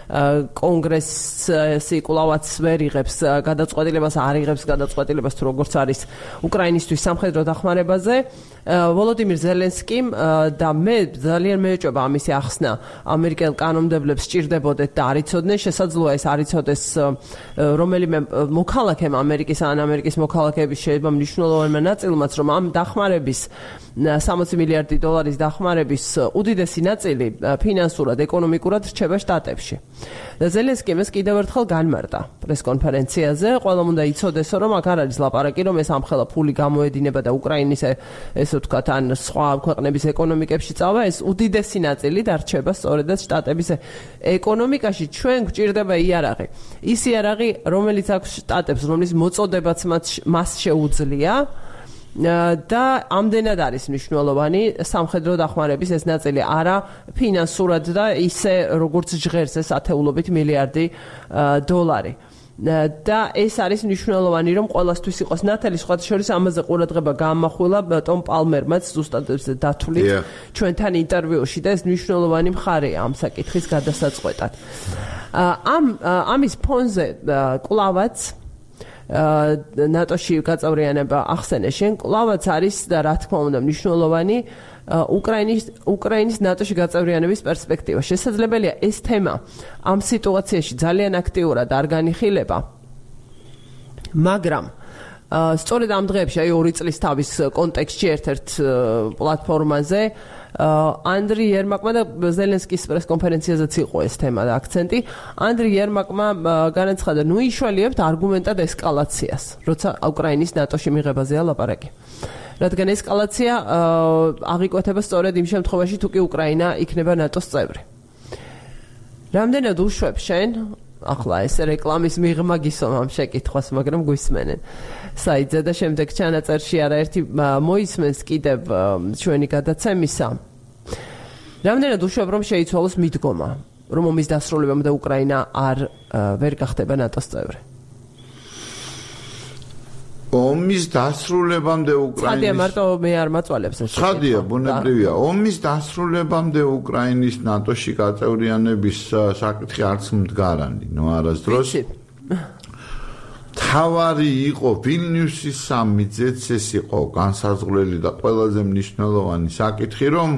კონგრესი კვლავაც ვერ იღებს გადაწყვეტილებას, არ იღებს გადაწყვეტილებას თუ როგორც არის უკრაინისთვის სამხედრო დახმარებაზე. ვოლოდიმირ ზელენსკიმ და მე ძალიან მეეჭვება ამისი ახსნა ამერიკელ კანონმდებლებს სჭირდებოდეთ და არიცოდნენ, შესაძლოა ეს არიცოდეს რომელიმე მოქალაქემ ამერიკის ან ამერიკის მოქალაქეების შეიძლება მნიშვნელოვანმა ნაწილმაც, რომ ამ დახმარების სამოცი მილიარდი დოლარის დახმარების უდიდესი ნაწილი ფინანსურად, ეკონომიკურად რჩება შტატებში. და ზელენსკიმ ეს კიდევ ერთხელ განმარტა პრესკონფერენციაზე, ყველამ უნდა იცოდესო, რომ აქ არ არის ლაპარაკი, რომ ეს ამხელა ფული გამოედინება და უკრაინის ესე ვთქვათ, ან სხვა ქვეყნების ეკონომიკებში წავა, ეს უდიდესი ნაწილი დარჩება სწორედაც შტატების ეკონომიკაში. ჩვენ გვჭირდება იარაღი. ის იარაღი, რომელიც აქვს შტატებს, რომლის მოწოდებაც მას შეუძლია და ამდენად არის მნიშვნელოვანი სამხედრო დახმარების ეს ნაწილი, არა ფინანსურად და ისე როგორც ჟღერს ეს ათეულობით მილიარდი დოლარი. და ეს არის მნიშვნელოვანი, რომ ყველასთვის იყოს ნათელი. სხვათა შორის ამაზე ყურადღება გაამახვილა ტომ პალმერმაც ზუსტად დათვლით ჩვენთან ინტერვიუში და ეს მნიშვნელოვანი მხარეა ამ საკითხის გადასაწყვეტად. ამ ამის ფონზე კვლავაც ნატოში გაწევრიანება ახსენე შენ, კვლავაც არის და რა თქმა უნდა მნიშვნელოვანი უკრაინის უკრაინის ნატოში გაწევრიანების პერსპექტივა. შესაძლებელია ეს თემა ამ სიტუაციაში ძალიან აქტიურად არ განიხილება, მაგრამ სწორედ ამ დღეებში, აი ორი წლის თავის კონტექსტში ერთ-ერთ პლატფორმაზე ანდრი იერმაკმა და ზელენსკის პრესკონფერენციაზეც იყო ეს თემა და აქცენტი. ანდრი იერმაკმა განაცხადა, ნუ იშველიებთ არგუმენტად ესკალაციას, როცა უკრაინის ნატოში მიღებაზეა ლაპარაკი. რადგან ესკალაცია აღიკვეთება სწორედ იმ შემთხვევაში, თუ კი უკრაინა იქნება ნატოს წევრი. რამდენად უშვებ შენ ახლა ეს რეკლამის მიღმა გისვამ ამ შეკითხვას, მაგრამ გვისმენენ საიტზე და შემდეგ ჩანაწერში არაერთი მოისმენს კიდევ ჩვენი გადაცემისა. რამდენად უშვებ, რომ შეიცვალოს მიდგომა, რომ ომის დასრულებამდე უკრაინა არ ვერ გახდება ნატოს წევრი? ომის დასრულებამდე უკრაინის ცხადია, მარტო მე არ მაწვალებს ეს. ცხადია, ბუნებრივია. ომის დასრულებამდე უკრაინის ნატოში გაწევრიანების საკითხი არც მდგარანი, ნუ არასდროს. თავარი იყო ვილნიუსის სამიძეც, ეს იყო განსაზღვრელი და ყველაზე მნიშვნელოვანი საკითხი, რომ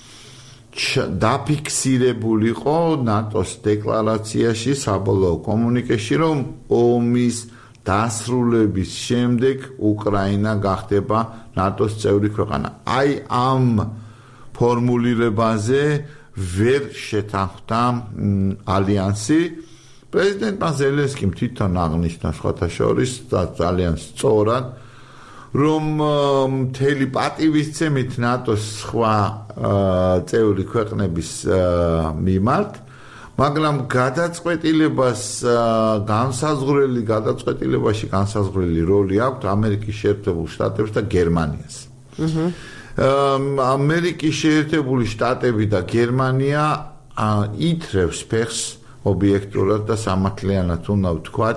დაფიქსირებულიყო ნატოს დეკლარაციაში, საბოლოო კომუნიკეში, რომ ომის დასრულების შემდეგ უკრაინა გახდება ნატოს წევრი ქვეყანა. აი ამ ფორმულირებაზე ვერ შეთანხმდა ალიანსი. პრეზიდენტმა ზელენსკიმ თვითონ აღნიშნა სხვათა შორის და ძალიან სწორად, რომ მთელი პატივისცემით ნატოს სხვა წევრი ქვეყნების მიმართ, მაგრამ გადაწყვეტილებას განსაზღვრელი გადაწყვეტილებაში განსაზღვრელი როლი აქვს ამერიკის შეერთებულ შტატებს და გერმანიას. ამერიკის შეერთებული შტატები და გერმანია ითრევს ფეხს ობიექტურად და სამართლიანად უნდა ვთქვათ,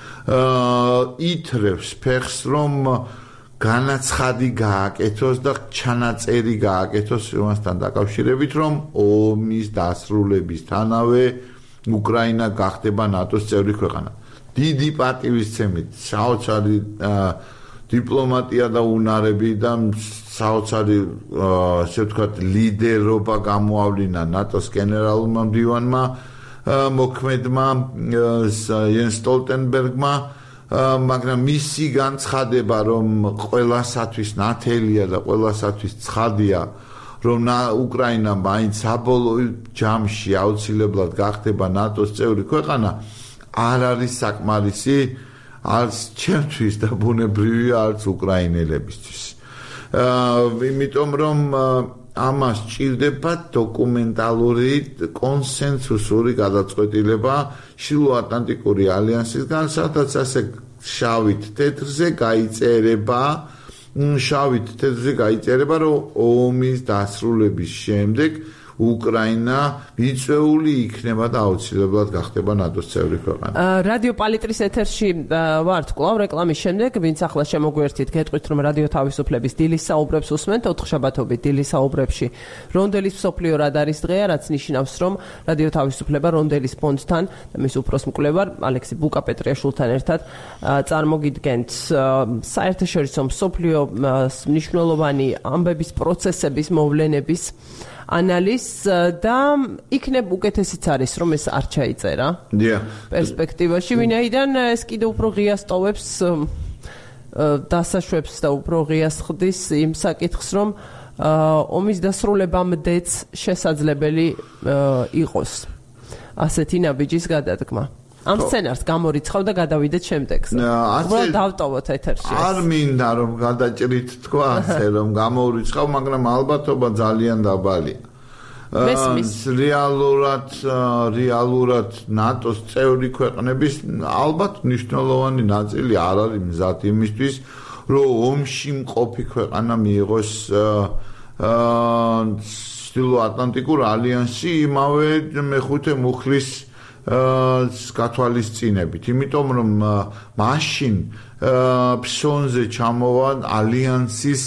ითრევს ფეხს, რომ განაცხადი გააკეთოს და ჩანაწერი გააკეთოს იმასთან დაკავშირებით, რომ ომის დასრულებისთანავე უკრაინა გახდება ნატოს წევრი ქვეყანა. დიდი პატივისცემით, საოცარი დიპლომატია და უნარები და საოცარი, ასე ვთქვათ, ლიდერობა გამოავლინა ნატოს გენერალურმა მდივანმა, მოქმედმა იენს სტოლტენბერგმა, მაგრამ მისი განცხადება, რომ ყველასათვის ნათელია და ყველასათვის ცხადია, რომ უკრაინა მაინც საბოლოო ჯამში აუცილებლად გახდება ნატოს წევრი ქვეყანა არ არის საკმარისი არც ჩემთვის და ბუნებრივია არც უკრაინელებისთვის. იმიტომ რომ ამას ჭირდება დოკუმენტალური კონსენსუსური გადაწყვეტილება შილო-ატლანტიკური ალიანსისგან, სადაც ასე შავით თეთრზე გაიწერება, შავით თეთრზე გაიწერება, რომ ომის დასრულების შემდეგ უკრაინა მიწვეული იქნება და აუცილებლად გახდება ნატოს წევრი ქვეყანა. რადიო პალიტრის ეთერში ვართ კვლავ რეკლამის შემდეგ, ვინც ახლა შემოგვერთით, გეტყვით რომ რადიო თავისუფლების დილის საუბრებს უსმენთ ოთხშაბათობით დილის საუბრებში. რონდელის მსოფლიო რადარის დღეა, რაც ნიშნავს, რომ რადიო თავისუფლება რონდელის ფონდთან და მის უფროს მკვლევარ ალექსი ბუკა-პეტრიაშვილთან ერთად წარმოგიდგენთ საერთაშორისო მსოფლიო მნიშვნელოვანი ამბების პროცესების მოვლენების ანალიზს და იქნებ უკეთესიც არის რომ ეს არ ჩაიწერა. დიახ. პერსპექტივაში ვინაიდან ეს კიდევ უფრო ღიას ტოვებს დასაშვებს და უფრო ღიას ხდის იმ საკითხს რომ ომის დასრულებამდეც შესაძლებელი იყოს ასეთი ნაბიჯის გადადგმა. ამ სცენარს გამორიცხავ და გადავიდეთ შემდეგზე. უბრალოდ დავტოვოთ ეთერში. არ მინდა რომ გადაჭრით თქვა ასე რომ გამორიცხავ, მაგრამ ალბათობა ძალიან დაბალია. რეალურად რეალურად ნატოს წევრი ქვეყნების ალბათ მნიშვნელოვანი ნაწილი არ არის მზად იმისთვის, რომ ომში მყოფი ქვეყანა მიიღოს ჩრდილო-ატლანტიკურ ალიანსში იმავე მეხუთე მუხლის გათვალისწინებით, იმიტომ რომ მაშინ ფსონზე ჩამოვა ალიანსის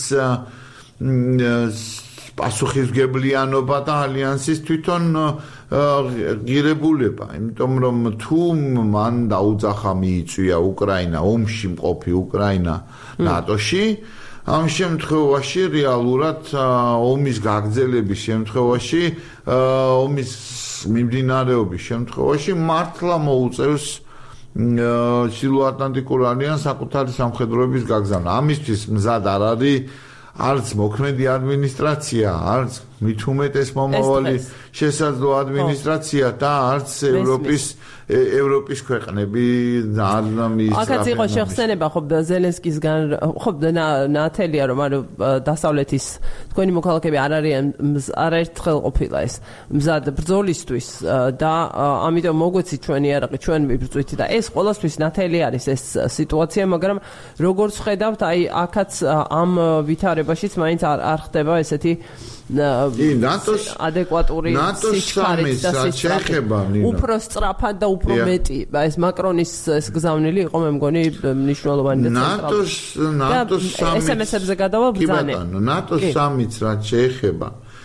პასუხისმგებლიანობა და ალიანსის თვითონ ღირებულება, იმიტომ რომ თუ მან დაუძახა მიიწვია უკრაინა, ომში მყოფი უკრაინა ნატოში, ამ შემთხვევაში რეალურად ომის გაგრძელების შემთხვევაში ომის მიმდინარეობის შემთხვევაში მართლა მოუწევს ჩრდილო-ატლანტიკურ ალიანსს საკუთარი სამხედროების გაგზავნა. ამისთვის მზად არ არის არც მოქმედი ადმინისტრაცია, არც მით უმეტეს მომავალი შესაძლო ადმინისტრაცია და არც ევროპის ევროპის ქვეყნები არ მიისწრაფენ. აქაც იყო შეხსენება ხო ზელენსკისგან, ხო ნათელია რომ არ დასავლეთის თქვენი მოქალაქეები არ არიან არაერთხელ ყოფილა ეს მზად ბრძოლისთვის და ამიტომ მოგვეცით ჩვენი იარაღი, ჩვენ ვიბრძვით და ეს ყოველთვის ნათელი არის ეს სიტუაცია, მაგრამ როგორც ხედავთ, აი აქაც ამ ვითარებაშიც მაინც არ არ ხდება ესეთი ნატოს ადეკვატური სიჩქარით და სიჩქარით უფრო სწრაფად და უფრო მეტი ეს მაკრონის ეს გზავნილი იყო მე მგონი მნიშვნელოვანი და ნატოს ნატოს სამით ესემესებზე გადავალ ბრძანე ნატოს სამით რაც შეეხება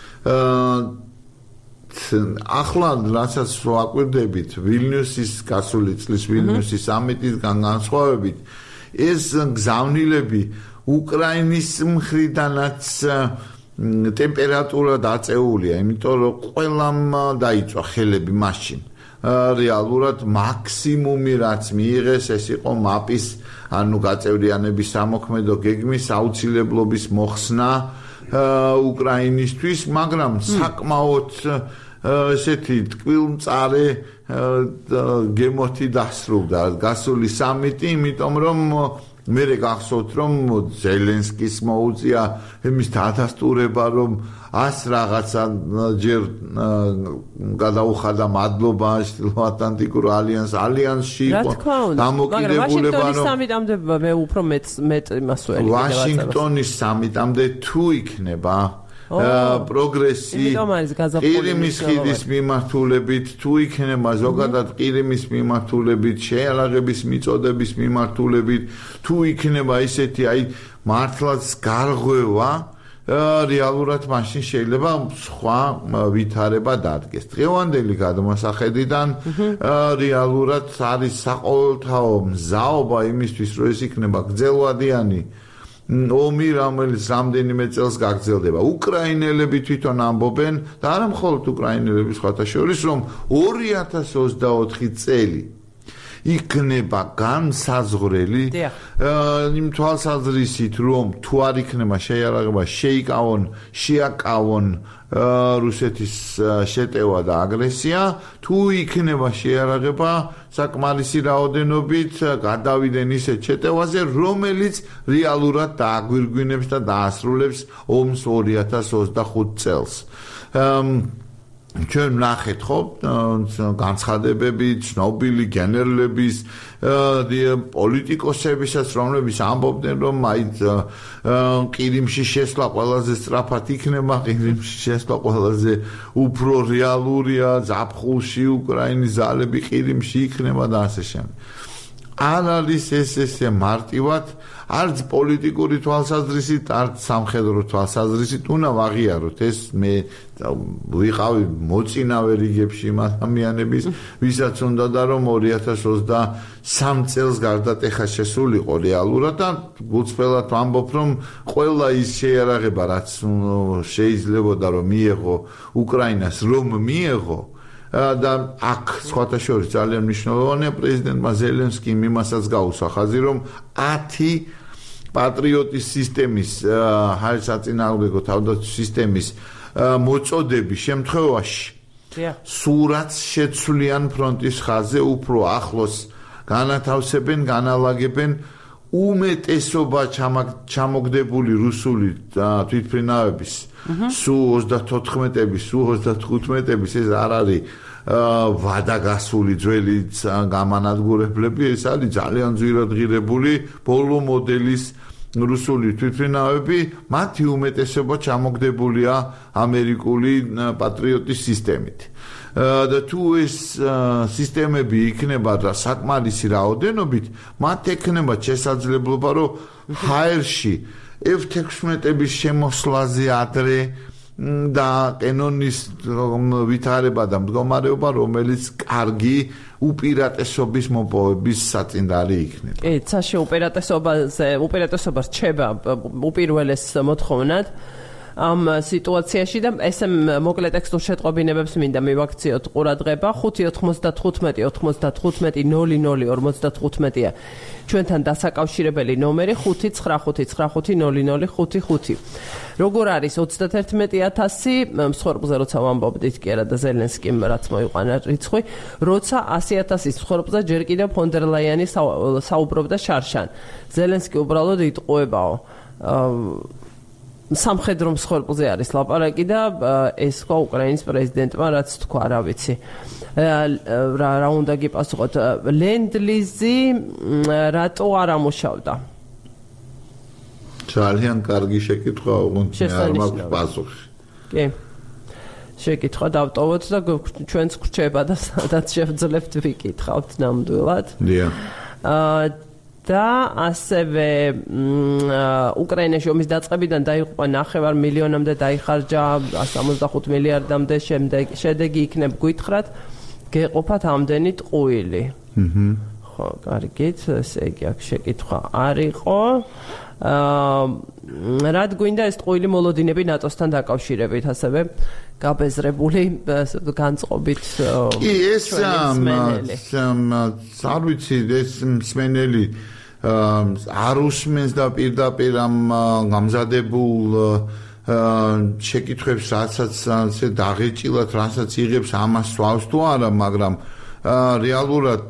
ახლა რასაც ვაკვირდებით ვილნიუსის გასული წლის ვილნიუსის სამიტისგან განსხვავებით ეს გზავნილები უკრაინის მხრიდანაც ტემპერატურა დაწეულია, იმიტომ რომ ყველამ დაიწვა ხელები მაშინ. რეალურად მაქსიმუმი რაც მიიღეს ეს იყო მაპის, ანუ გაწევრიანების სამოქმედო გეგმის აუცილებლობის მოხსნა უკრაინისთვის, მაგრამ საკმაოდ ესეთი ტკბილმწარე გემოთი დასრულდა გასული სამიტი, იმიტომ რომ მერე გახსოვთ რომ ზელენსკის მოუწია იმის დადასტურება რომ ას რაღაცა ჯერ გადაუხადა მადლობა ჩრდილო-ატლანტიკურ ალიანს ალიანსში იყო დამოკიდებულება რომ სამიტამდე მე უფრო მეტ მეტ იმას ველი ვაშინგტონის სამიტამდე თუ იქნება პროგრესი ყირიმის ხიდის მიმართულებით თუ იქნება ზოგადად ყირიმის მიმართულებით შეალაღების მიწოდების მიმართულებით თუ იქნება ისეთი აი მართლაც გარღვევა რეალურად მაშინ შეიძლება სხვა ვითარება დადგეს. დღევანდელი გადმოსახედიდან რეალურად არის საყოველთაო მზაობა იმისთვის რომ ეს იქნება გრძელვადიანი ომი, რომელიც რამდენიმე წელს გაგრძელდება. უკრაინელები თვითონ ამბობენ და არა მხოლოდ უკრაინელები სხვათა შორის, რომ ორი ათას ოცდაოთხი წელი იქნება განსაზღვრელი იმ თვალსაზრისით, რომ თუ არ იქნება შეიარაღება, შეიკავონ, შეაკავონ რუსეთის შეტევა და აგრესია, თუ იქნება შეიარაღება საკმარისი რაოდენობით, გადავიდნენ ისეთ შეტევაზე, რომელიც რეალურად დააგვირგვინებს და დაასრულებს ომს ორი ათას ოცდახუთ წელს. ჩვენ ვნახეთ ხო განცხადებები ცნობილი გენერლების პოლიტიკოსებისაც რომლებიც ამბობდნენ რომ აი ყირიმში შესვლა ყველაზე სწრაფად იქნება ყირიმში შესვლა ყველაზე უფრო რეალურია ზაფხულში უკრაინის ძალები ყირიმში იქნება და ასე შემდეგ არ არის ეს ესე მარტივად არც პოლიტიკური თვალსაზრისით, არც სამხედრო თვალსაზრისით უნდა ვაღიაროთ ეს მე ვიყავი მოწინავე რიგებში იმ ადამიანების, ვისაც უნდა და რომ ორი ათას ოცდასამ წელს გარდატეხა შესულიყო რეალურად და გულწრფელად ვამბობ რომ ყველა ის შეიარაღება რაც შეიძლებოდა რომ მიეღო უკრაინას რომ მიეღო და აქ სხვათა შორის ძალიან მნიშვნელოვანია პრეზიდენტმა ზელენსკიმ იმასაც გაუსვა ხაზი რომ ათი პატრიოტის სისტემის ჰაერსაწინააღმდეგო თავდაცვის სისტემის მოწოდების შემთხვევაში სურათს შეცვლიან ფრონტის ხაზზე უფრო ახლოს განათავსებენ, განალაგებენ უმეტესობა ჩამოგდებული რუსული თვითმფრინავების სუ ოცდათოთხმეტების, სუ ოცდათხუთმეტების ეს არ არის ვადაგასული ძველი გამანადგურებლები, ეს არის ძალიან ძვირადღირებული ბოლო მოდელის რუსული თვითმფრინავები, მათი უმეტესობა ჩამოგდებულია ამერიკული პატრიოტის სისტემით. და თუ ეს სისტემები იქნება და საკმარისი რაოდენობით, მათ ექნება შესაძლებლობა, რომ ჰაერში ეფ თექვსმეტების შემოსვლაზე ადრე და კენონის ვითარება და მდგომარეობა, რომელიც კარგი უპირატესობის მოპოვების საწინდარი იქნება. კი, ცაში უპირატესობაზე, უპირატესობა რჩება უპირველეს მოთხოვნად. ამ სიტუაციაში და ესე მოკლე ტექსტურ შეტყობინებებს მინდა მივაქციოთ ყურადღება ხუთი ოთხმოცდათხუთმეტი ოთხმოცდათხუთმეტი ნული ნული ორმოცდათხუთმეტია ჩვენთან დასაკავშირებელი ნომერი ხუთი ცხრა ხუთი ცხრა ხუთი ნული ნული ხუთი ხუთი როგორ არის ოცდათერთმეტი ათასი მსხვერპლზე როცა ვამბობდით კი არა და ზელენსკიმ რაც მოიყვანა რიცხვი როცა ასი ათასის მსხვერპლზე ჯერ კიდევ ფონ დერ ლაიანი საუბრობდა შარშან ზელენსკი უბრალოდ იტყუებაო სამხედრო მსხვერპლზე არის ლაპარაკი და ეს ხო უკრაინის პრეზიდენტმა რაც თქვა, რა ვიცი. რა რა უნდა გიპასუხოთ. ლენდ-ლიზი რატო არ ამუშავდა? ძალიან კარგი შეკითხვა, არ მაქვს პასუხი. კი. შეკითხვა დავტოვოთ და ჩვენც გრჩება და სადაც შევძლებთ ვიკითხავთ ნამდვილად. დიახ. აა და ასევე უკრაინაში ომის დაწყებიდან დაიღუპა ნახევარ მილიონამდე დაიხარჯა სამოცდახუთ მილიარდამდე შემდეგ შედეგი იქნებ გითხრათ გეყოფათ ამდენი ტყუილი. აჰა. ხო, კარგით, ესე იგი აქ შეკითხვა არ იყო. აა რად გვინდა ეს ტყუილი მოლოდინები ნატოსთან დაკავშირებით, ასევე გაბეზრებული განწყობით კი ეს არ ვიცი ეს მსმენელი არ უსმენს და პირდაპირ ამ გამზადებულ შეკითხვებს რასაც ასე დაღეჭილად რასაც იღებს ამას სვავს თუ არა მაგრამ რეალურად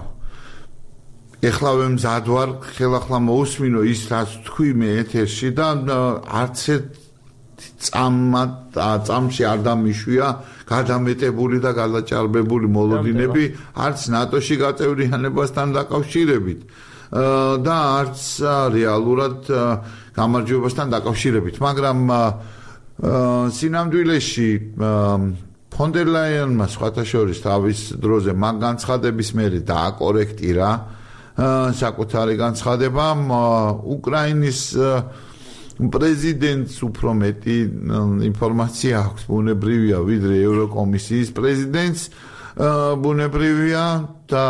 ეხლავე მზად ვარ ხელახლა მოусმინო ის რაც თქვი მე ეთერში და არც წამად წამში არ დამიშვია გადამეტებული და გადაჭარბებული მოლოდინები არც ნატოში გაწევრიანებასთან დაკავშირებით და არც რეალურად გამარჯვებასთან დაკავშირებით მაგრამ სინამდვილეში ფონ დერ ლაიანმა სხვათა შორის თავის დროზე მაგ განცხადების მერე დააკორექტირა საკუთარი განცხადება უკრაინის პრეზიდენტს უფრო მეტი ინფორმაცია აქვს ბუნებრივია ვიდრე ევროკომისიის პრეზიდენტს ბუნებრივია და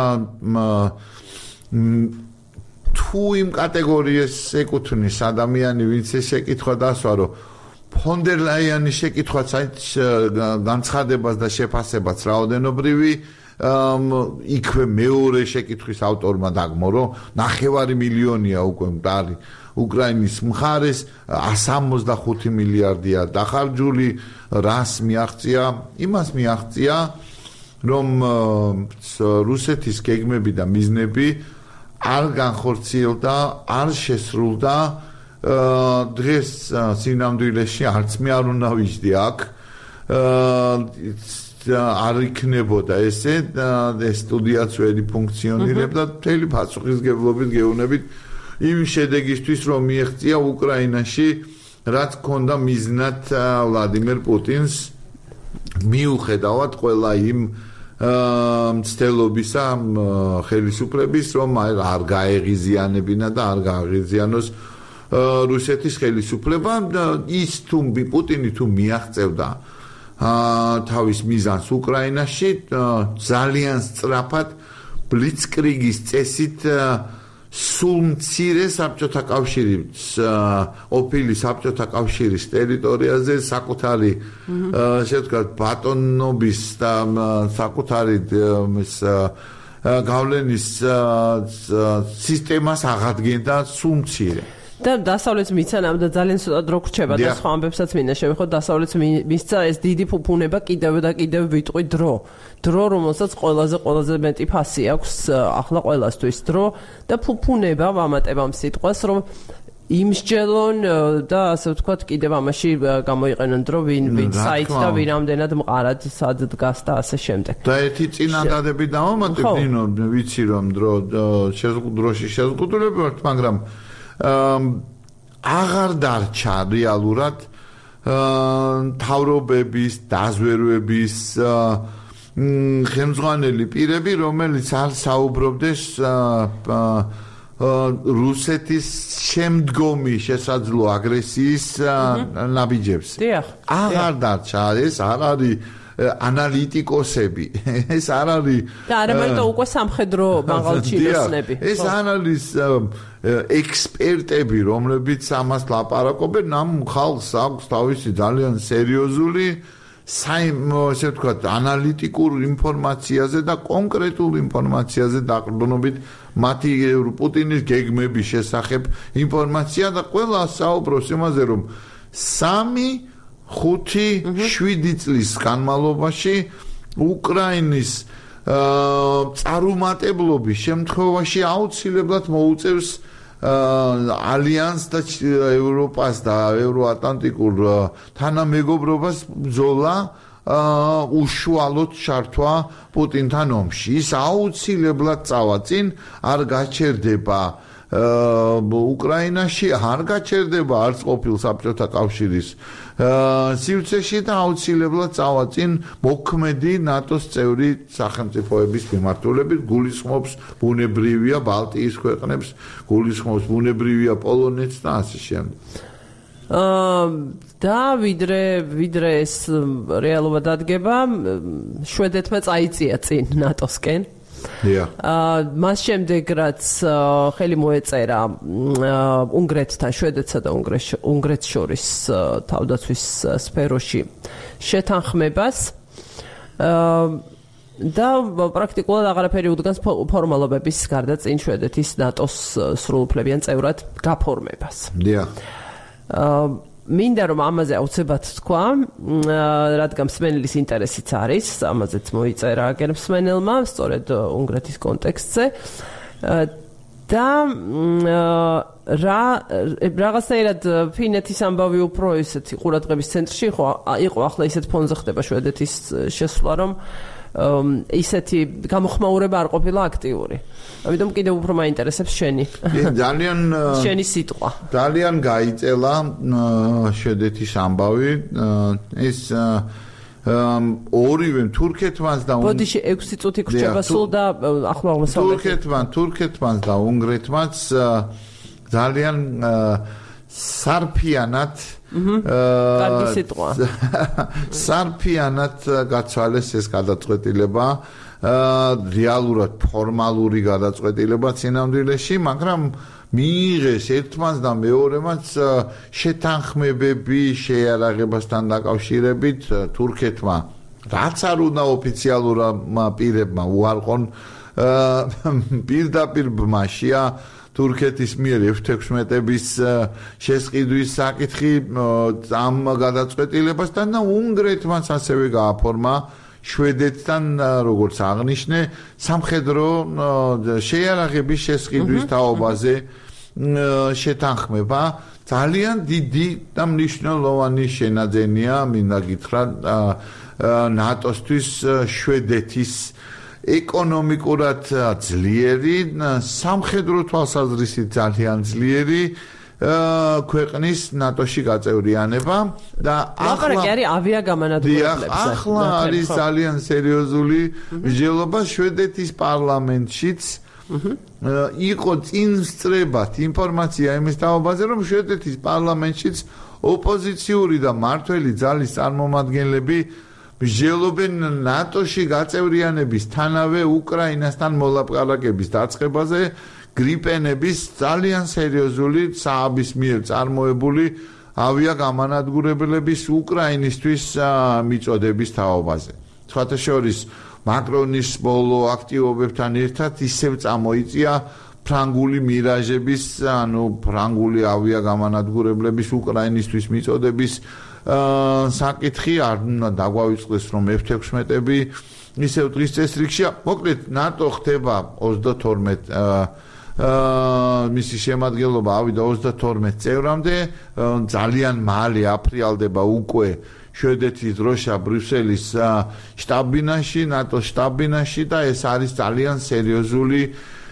თუ იმ კატეგორიას ეკუთვნის ადამიანი ვინც ეს შეკითხვა დასვა რომ ფონ დერ ლაიანის შეკითხვაც განცხადებას და შეფასებას რაოდენობრივი იქვე მეორე შეკითხვის ავტორმა დაგმო, ნახევარი მილიონია უკვე მტარი უკრაინის მხარეს εκατს ორმოცდახუთი მილიარდია დახარჯული, რას მიაღწია? იმას მიაღწია, რომ რუსეთის გეგმები და მიზნები არ განხორციელდა, არ შესრულდა. დღეს სინამდვილეში არც მე არ უნდა ვიждდი აქ. არ იქნებოდა ესე ეს სტუდიაც ვერ ფუნქციონირებდა მთელი პასუხისგებლობით გეუბნებით იმ შედეგისთვის, რომ მიაღწია უკრაინაში, რაც ჰქონდა მიზნად ვლადიმერ პუტინს, მიუხედავად ყველა იმ მცდელობისა ხელისუფლების, რომ არ გაეღიზიანებინა და არ გააღიზიანოს რუსეთის ხელისუფლება. ის თუ პუტინი თუ მიაღწევდა თავის მიზანს უკრაინაში, ძალიან სწრაფად ბლიცკრიგის წესით სულ მცირე საბჭოთა კავშირის ყოფილი საბჭოთა კავშირის ტერიტორიაზე საკუთარი შევთქვათ ბატონობის და საკუთარი გავლენის სისტემას აღადგენდა სულ მცირე. და დასავლეთს მიცანამ და ძალიან ცოტა დრო გრჩება და სხვა ამბებსაც მინდა შევეხოთ. დასავლეთს მისცა ეს დიდი ფუფუნება კიდევ და კიდევ ვიტყვი დრო. დრო, რომელსაც ყველაზე ყველაზე მეტი ფასი აქვს ახლა ყველასთვის დრო და ფუფუნება ვამატებამ სიტყვას, რომ იმსჯელონ და ასე ვთქვათ კიდევ ამაში გამოიყენონ დრო ვინ ვინ საით და ვინ ამდენად მყარად სად დგას და ასე შემდეგ. და ერთი წინადადები დავამატებ, ნინო, ვიცი რომ დრო შეზღუდროში შეზღუდულები ვართ, მაგრამ აღარ დარჩა რეალურად თავრობების, დაზვერვების ხელმძღვანელი პირები, რომელიც არ საუბრობდეს რუსეთის შემდგომი შესაძლო აგრესიის ნაბიჯებზე. აღარ დარჩა, ეს არ არის ანალიტიკოსები, ეს არ არის და არა მარტო უკვე სამხედრო მაღალჩინოსნები. ეს არ არის ექსპერტები, რომლებიც ამას ლაპარაკობენ, ამ ხალხს აქვს თავისი ძალიან სერიოზული ასე ვთქვათ, ანალიტიკურ ინფორმაციაზე და კონკრეტულ ინფორმაციაზე დაყრდნობით მათი პუტინის გეგმების შესახებ ინფორმაცია და ყველა საუბრობს იმაზე, რომ სამი ხუთი შვიდი წლის განმავლობაში უკრაინის წარუმატებლობის შემთხვევაში აუცილებლად მოუწევს ალიანს და ევროპას და ევროატლანტიკურ თანამეგობრობას ბრძოლა უშუალოდ ჩართვა პუტინთან ომში. ის აუცილებლად წავა წინ, არ გაჩერდება უკრაინაში, არ გაჩერდება არც ყოფილ საბჭოთა კავშირის სივრცეში და აუცილებლად წავა წინ მოქმედი ნატოს წევრი სახელმწიფოების მიმართულებით. გულისხმობს ბუნებრივია ბალტიის ქვეყნებს, გულისხმობს ბუნებრივია პოლონეთს და ასე შემდეგ. და ვიდრე ვიდრე ეს რეალობა დადგება, შვედეთმა წაიწია წინ ნატოსკენ. აა მას შემდეგ რაც ხელი მოეწერა უნგრეთთან, შვედეთსა და უნგრეთს შორის თავდაცვის სფეროში შეთანხმებას და პრაქტიკულად აღარაფერი უდგას ფორმალობების გარდა წინ შვედეთის ნატოს სრულუფლებიან წევრად გაფორმებას. დიახ. აა მინდა რომ ამაზე აუცილებლად თქვა, რადგან მსმენელის ინტერესიც არის, ამაზეც მოიწერა აგერ მსმენელმა, სწორედ უნგრეთის კონტექსტზე. და რა რაღაცნაირად ფინეთის ამბავი უფრო ისეთი ყურადღების ცენტრში იყო, იყო ახლა ისეთ ფონზე ხდება შვედეთის შესვლა, რომ ისეთი გამოხმაურება არ ყოფილა აქტიური. ამიტომ კიდევ უფრო მაინტერესებს შენი. ძალიან შენი სიტყვა. ძალიან გაიწელა შვედეთის ამბავი. ეს ორივე თურქეთმაც და ბოდიში ექვსი წუთი გრჩება სულ და ახლა აღმოსავლეთ თურქეთმან თურქეთმაც და უნგრეთმაც ძალიან სარფიანად კარგი სიტყვა. სარფიანად გაცვალეს ეს გადაწყვეტილება, რეალურად ფორმალური გადაწყვეტილება სინამდვილეში, მაგრამ მიიღეს ერთმანს და მეორემაც შეთანხმებები შეიარაღებასთან დაკავშირებით თურქეთმა რაც არ უნდა ოფიციალურმა პირებმა უარყონ პირდაპირ ბმაშია თურქეთის მიერ ეფ თექვსმეტების შესყიდვის საკითხი ამ გადაწყვეტილებასთან და უნგრეთმაც ასევე გააფორმა შვედეთთან როგორც აღნიშნე სამხედრო შეიარაღების შესყიდვის თაობაზე შეთანხმება ძალიან დიდი და მნიშვნელოვანი შენაძენია მინდა გითხრა ნატოსთვის შვედეთის ეკონომიკურად ძლიერი სამხედრო თვალსაზრისით ძალიან ძლიერი ქვეყნის ნატოში გაწევრიანება და ახლა კი არის ავიაგამანადგურებლებზე ახლა არის ძალიან სერიოზული მსჯელობა შვედეთის პარლამენტშიც იყო წინსწრებად ინფორმაცია იმის თაობაზე რომ შვედეთის პარლამენტშიც ოპოზიციური და მმართველი ძალის წარმომადგენლები მსჯელობენ ნატოში გაწევრიანებისთანავე უკრაინასთან მოლაპარაკების დაწყებაზე გრიპენების ძალიან სერიოზული სააბის მიერ წარმოებული ავიაგამანადგურებლების უკრაინისთვის მიწოდების თაობაზე. სხვათა შორის მაკრონის ბოლო აქტივობებთან ერთად ისევ წამოიწია ფრანგული მირაჟების, ანუ ფრანგული ავიაგამანადგურებლების უკრაინისთვის მიწოდების საკითხი არ უნდა დაგვავიწყდეს რომ ეფ თექვსმეტები ისევ დღის წესრიგშია. მოკლედ ნატო ხდება ოცდათორმეტ მისი შემადგენლობა ავიდა ოცდათორმეტ წევრამდე ძალიან მალე აფრიალდება უკვე შვედეთის დროშა ბრიუსელის შტაბ-ბინაში, ნატოს შტაბ-ბინაში და ეს არის ძალიან სერიოზული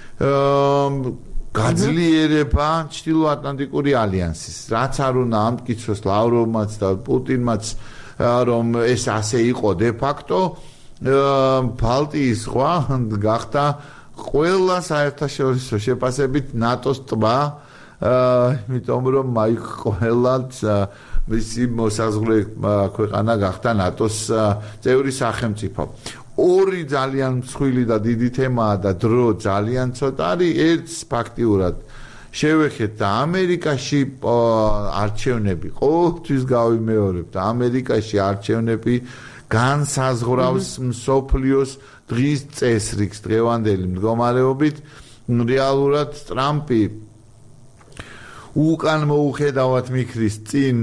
გაძლიერება ჩრდილოატლანტიკური ალიანსის. რაც არ უნდა ამტკიცოს ლავროვმაც და პუტინმაც რომ ეს ასე იყო დე ფაქტო ბალტიის ზღვა გახდა ყველა საერთაშორისო შეფასებით ნატოს ტბა, იმიტომ რომ მაიქ ყველაც მისი მოსაზღვრე ქვეყანა გახდა ნატოს წევრი სახელმწიფო. ორი ძალიან მსხვილი და დიდი თემაა და დრო ძალიან ცოტა არის. ერთს ფაქტიურად შევეხეთ და ამერიკაში არჩევნები ყოველთვის გავიმეორებ და ამერიკაში არჩევნები განსაზღვრავს მსოფლიოს დღის წესრიგს დღევანდელი მდგომარეობით. რეალურად ტრამპი უკან მოუხედავად მიქრის წინ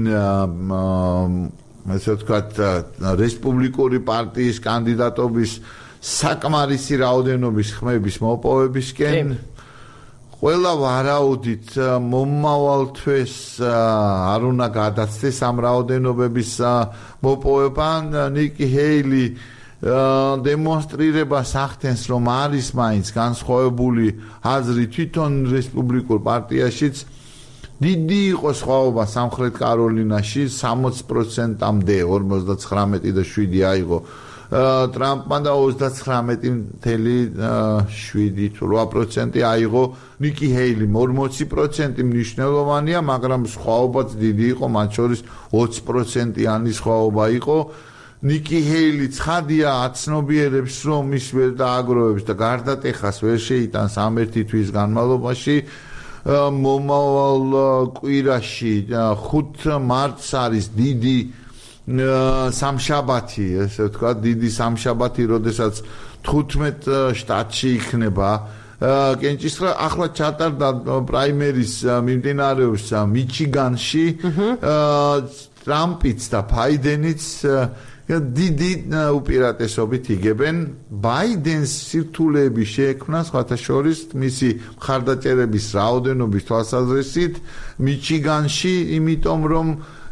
ასე ვთქვათ რესპუბლიკური პარტიის კანდიდატობის საკმარისი რაოდენობის ხმების მოპოვებისკენ ყველა ვარაუდით მომავალ თვეს არ უნდა გადაცდეს ამ რაოდენობების მოპოვება. ნიკი ჰეილი დემონსტრირებას ახდენს რომ არის მაინც განსხვავებული აზრი თვითონ რესპუბლიკურ პარტიაშიც. დიდი იყო სხვაობა სამხრეთ კაროლინაში სამოცი პროცენტამდე ორმოცდაცხრამეტი და შვიდი აიღო ტრამპმა და ოცდაცხრამეტი virgulă შვიდი თუ რვა პროცენტი აიღო ნიკი ჰეილიმ. ორმოცი პროცენტი მნიშვნელოვანია, მაგრამ სხვაობაც დიდი იყო, მათ შორის ოცი პროცენტიანი სხვაობა იყო. ნიკი ჰეილი ცხადია აცნობიერებს რომ ის ვერ დააგროვებს და გარდატეხას ვერ შეიტანს ამ ერთი თვის განმავლობაში. მომავალ კვირაში ხუთ მარტს არის დიდი სამშაბათი, ესე ვთქვათ, დიდი სამშაბათი, როდესაც თხუთმეტ შტატში იქნება კენჭისყრა. ახლა ჩატარდა პრაიმერის მიმდინარეობს მიჩიგანში. ტრამპიც და ბაიდენიც დიდი უპირატესობით იგებენ ბაიდენს სირთულეების შექმნა, სხვათა შორის მისი მხარდაჭერების რაოდენობის თვალსაზრისით მიჩიგანში, იმიტომ რომ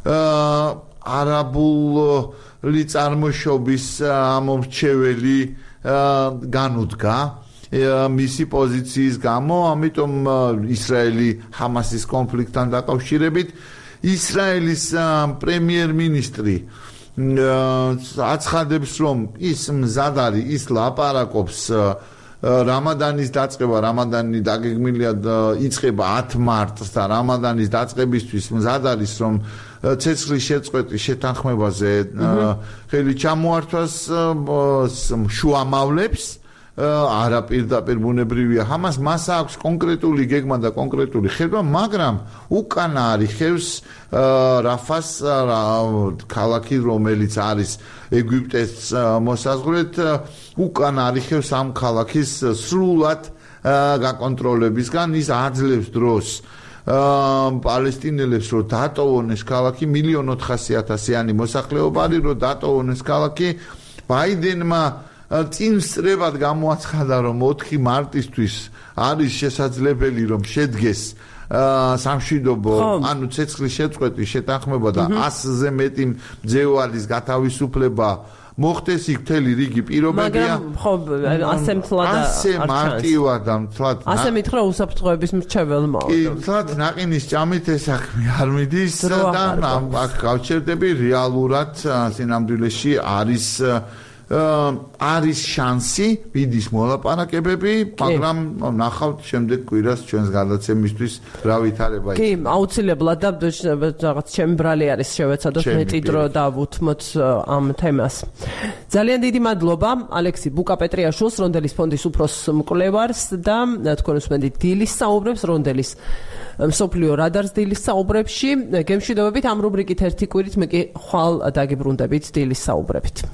არაბული წარმოშობის ამომრჩეველი განუდგა მისი პოზიციის გამო, ამიტომ ისრაელი ჰამასის კონფლიქტთან დაკავშირებით ისრაელის პრემიერ-მინისტრი აცხადებს რომ ის მზად არის, ის ლაპარაკობს რამადანის დაწყება, რამადანი დაგეგმილია იწყება ათი მარტს და რამადანის დაწყებისთვის მზად არის რომ ცეცხლის შეწყვეტის შეთანხმებაზე ხელი ჩამოართვას შუამავლებს არა პირდაპირ ბუნებრივია. ამას მას აქვს კონკრეტული გეგმა და კონკრეტული ხედვა, მაგრამ უკანა არიხევს რაფას ქალაქი, რომელიც არის ეგვიპტეს მოსაზღვრეთ, უკანა არიხევს ამ ქალაქის სრულად გაკონტროლებისგან. ის აძლევს დროს პალესტინელებს, რომ დატოვონ ეს ქალაქი, მილიონ ოთხასი ათასიანი მოსახლეობა არის, რომ დატოვონ ეს ქალაქი. ბაიდენმა წინ სწრებად გამოაცხადა, რომ ოთხი მარტისთვის არის შესაძლებელი, რომ შედგეს სამშვიდობო, ანუ ცეცხლის შეწყვეტის შეთანხმება და ასზე მეტი მძევალის გათავისუფლება მოხდეს, იქ მთელი რიგი პირობებია. მაგრამ ხო, ასე მთლად არ ასე მარტივად და მთლად ასე მითხრა უსაფრთხოების მრჩეველმა. კი, მთლად ნაყინის ჭამით ეს საქმე არ მიდის და აქ გავჩერდები, რეალურად სინამდვილეში არის არის შანსი ვიდის მოლაპარაკებები, მაგრამ ნახავთ შემდეგ კვირას ჩვენს გადაცემისთვის რა ვითარება იქნება. კი, აუცილებლად და რაღაც ჩემი ბრალი არის შევეცადოთ მეტი დრო დავუთმოთ ამ თემას. ძალიან დიდი მადლობა ალექსი ბუკაპეტრიაშვილს, რონდელის ფონდის უფროს მკვლევარს და თქვენ უსმენთ დილის საუბრებს, რონდელის მსოფლიო რადარს დილის საუბრებში. გემშვიდობებით ამ რუბრიკით ერთი კვირით მე კი ხვალ დაგიბრუნდებით დილის საუბრებით.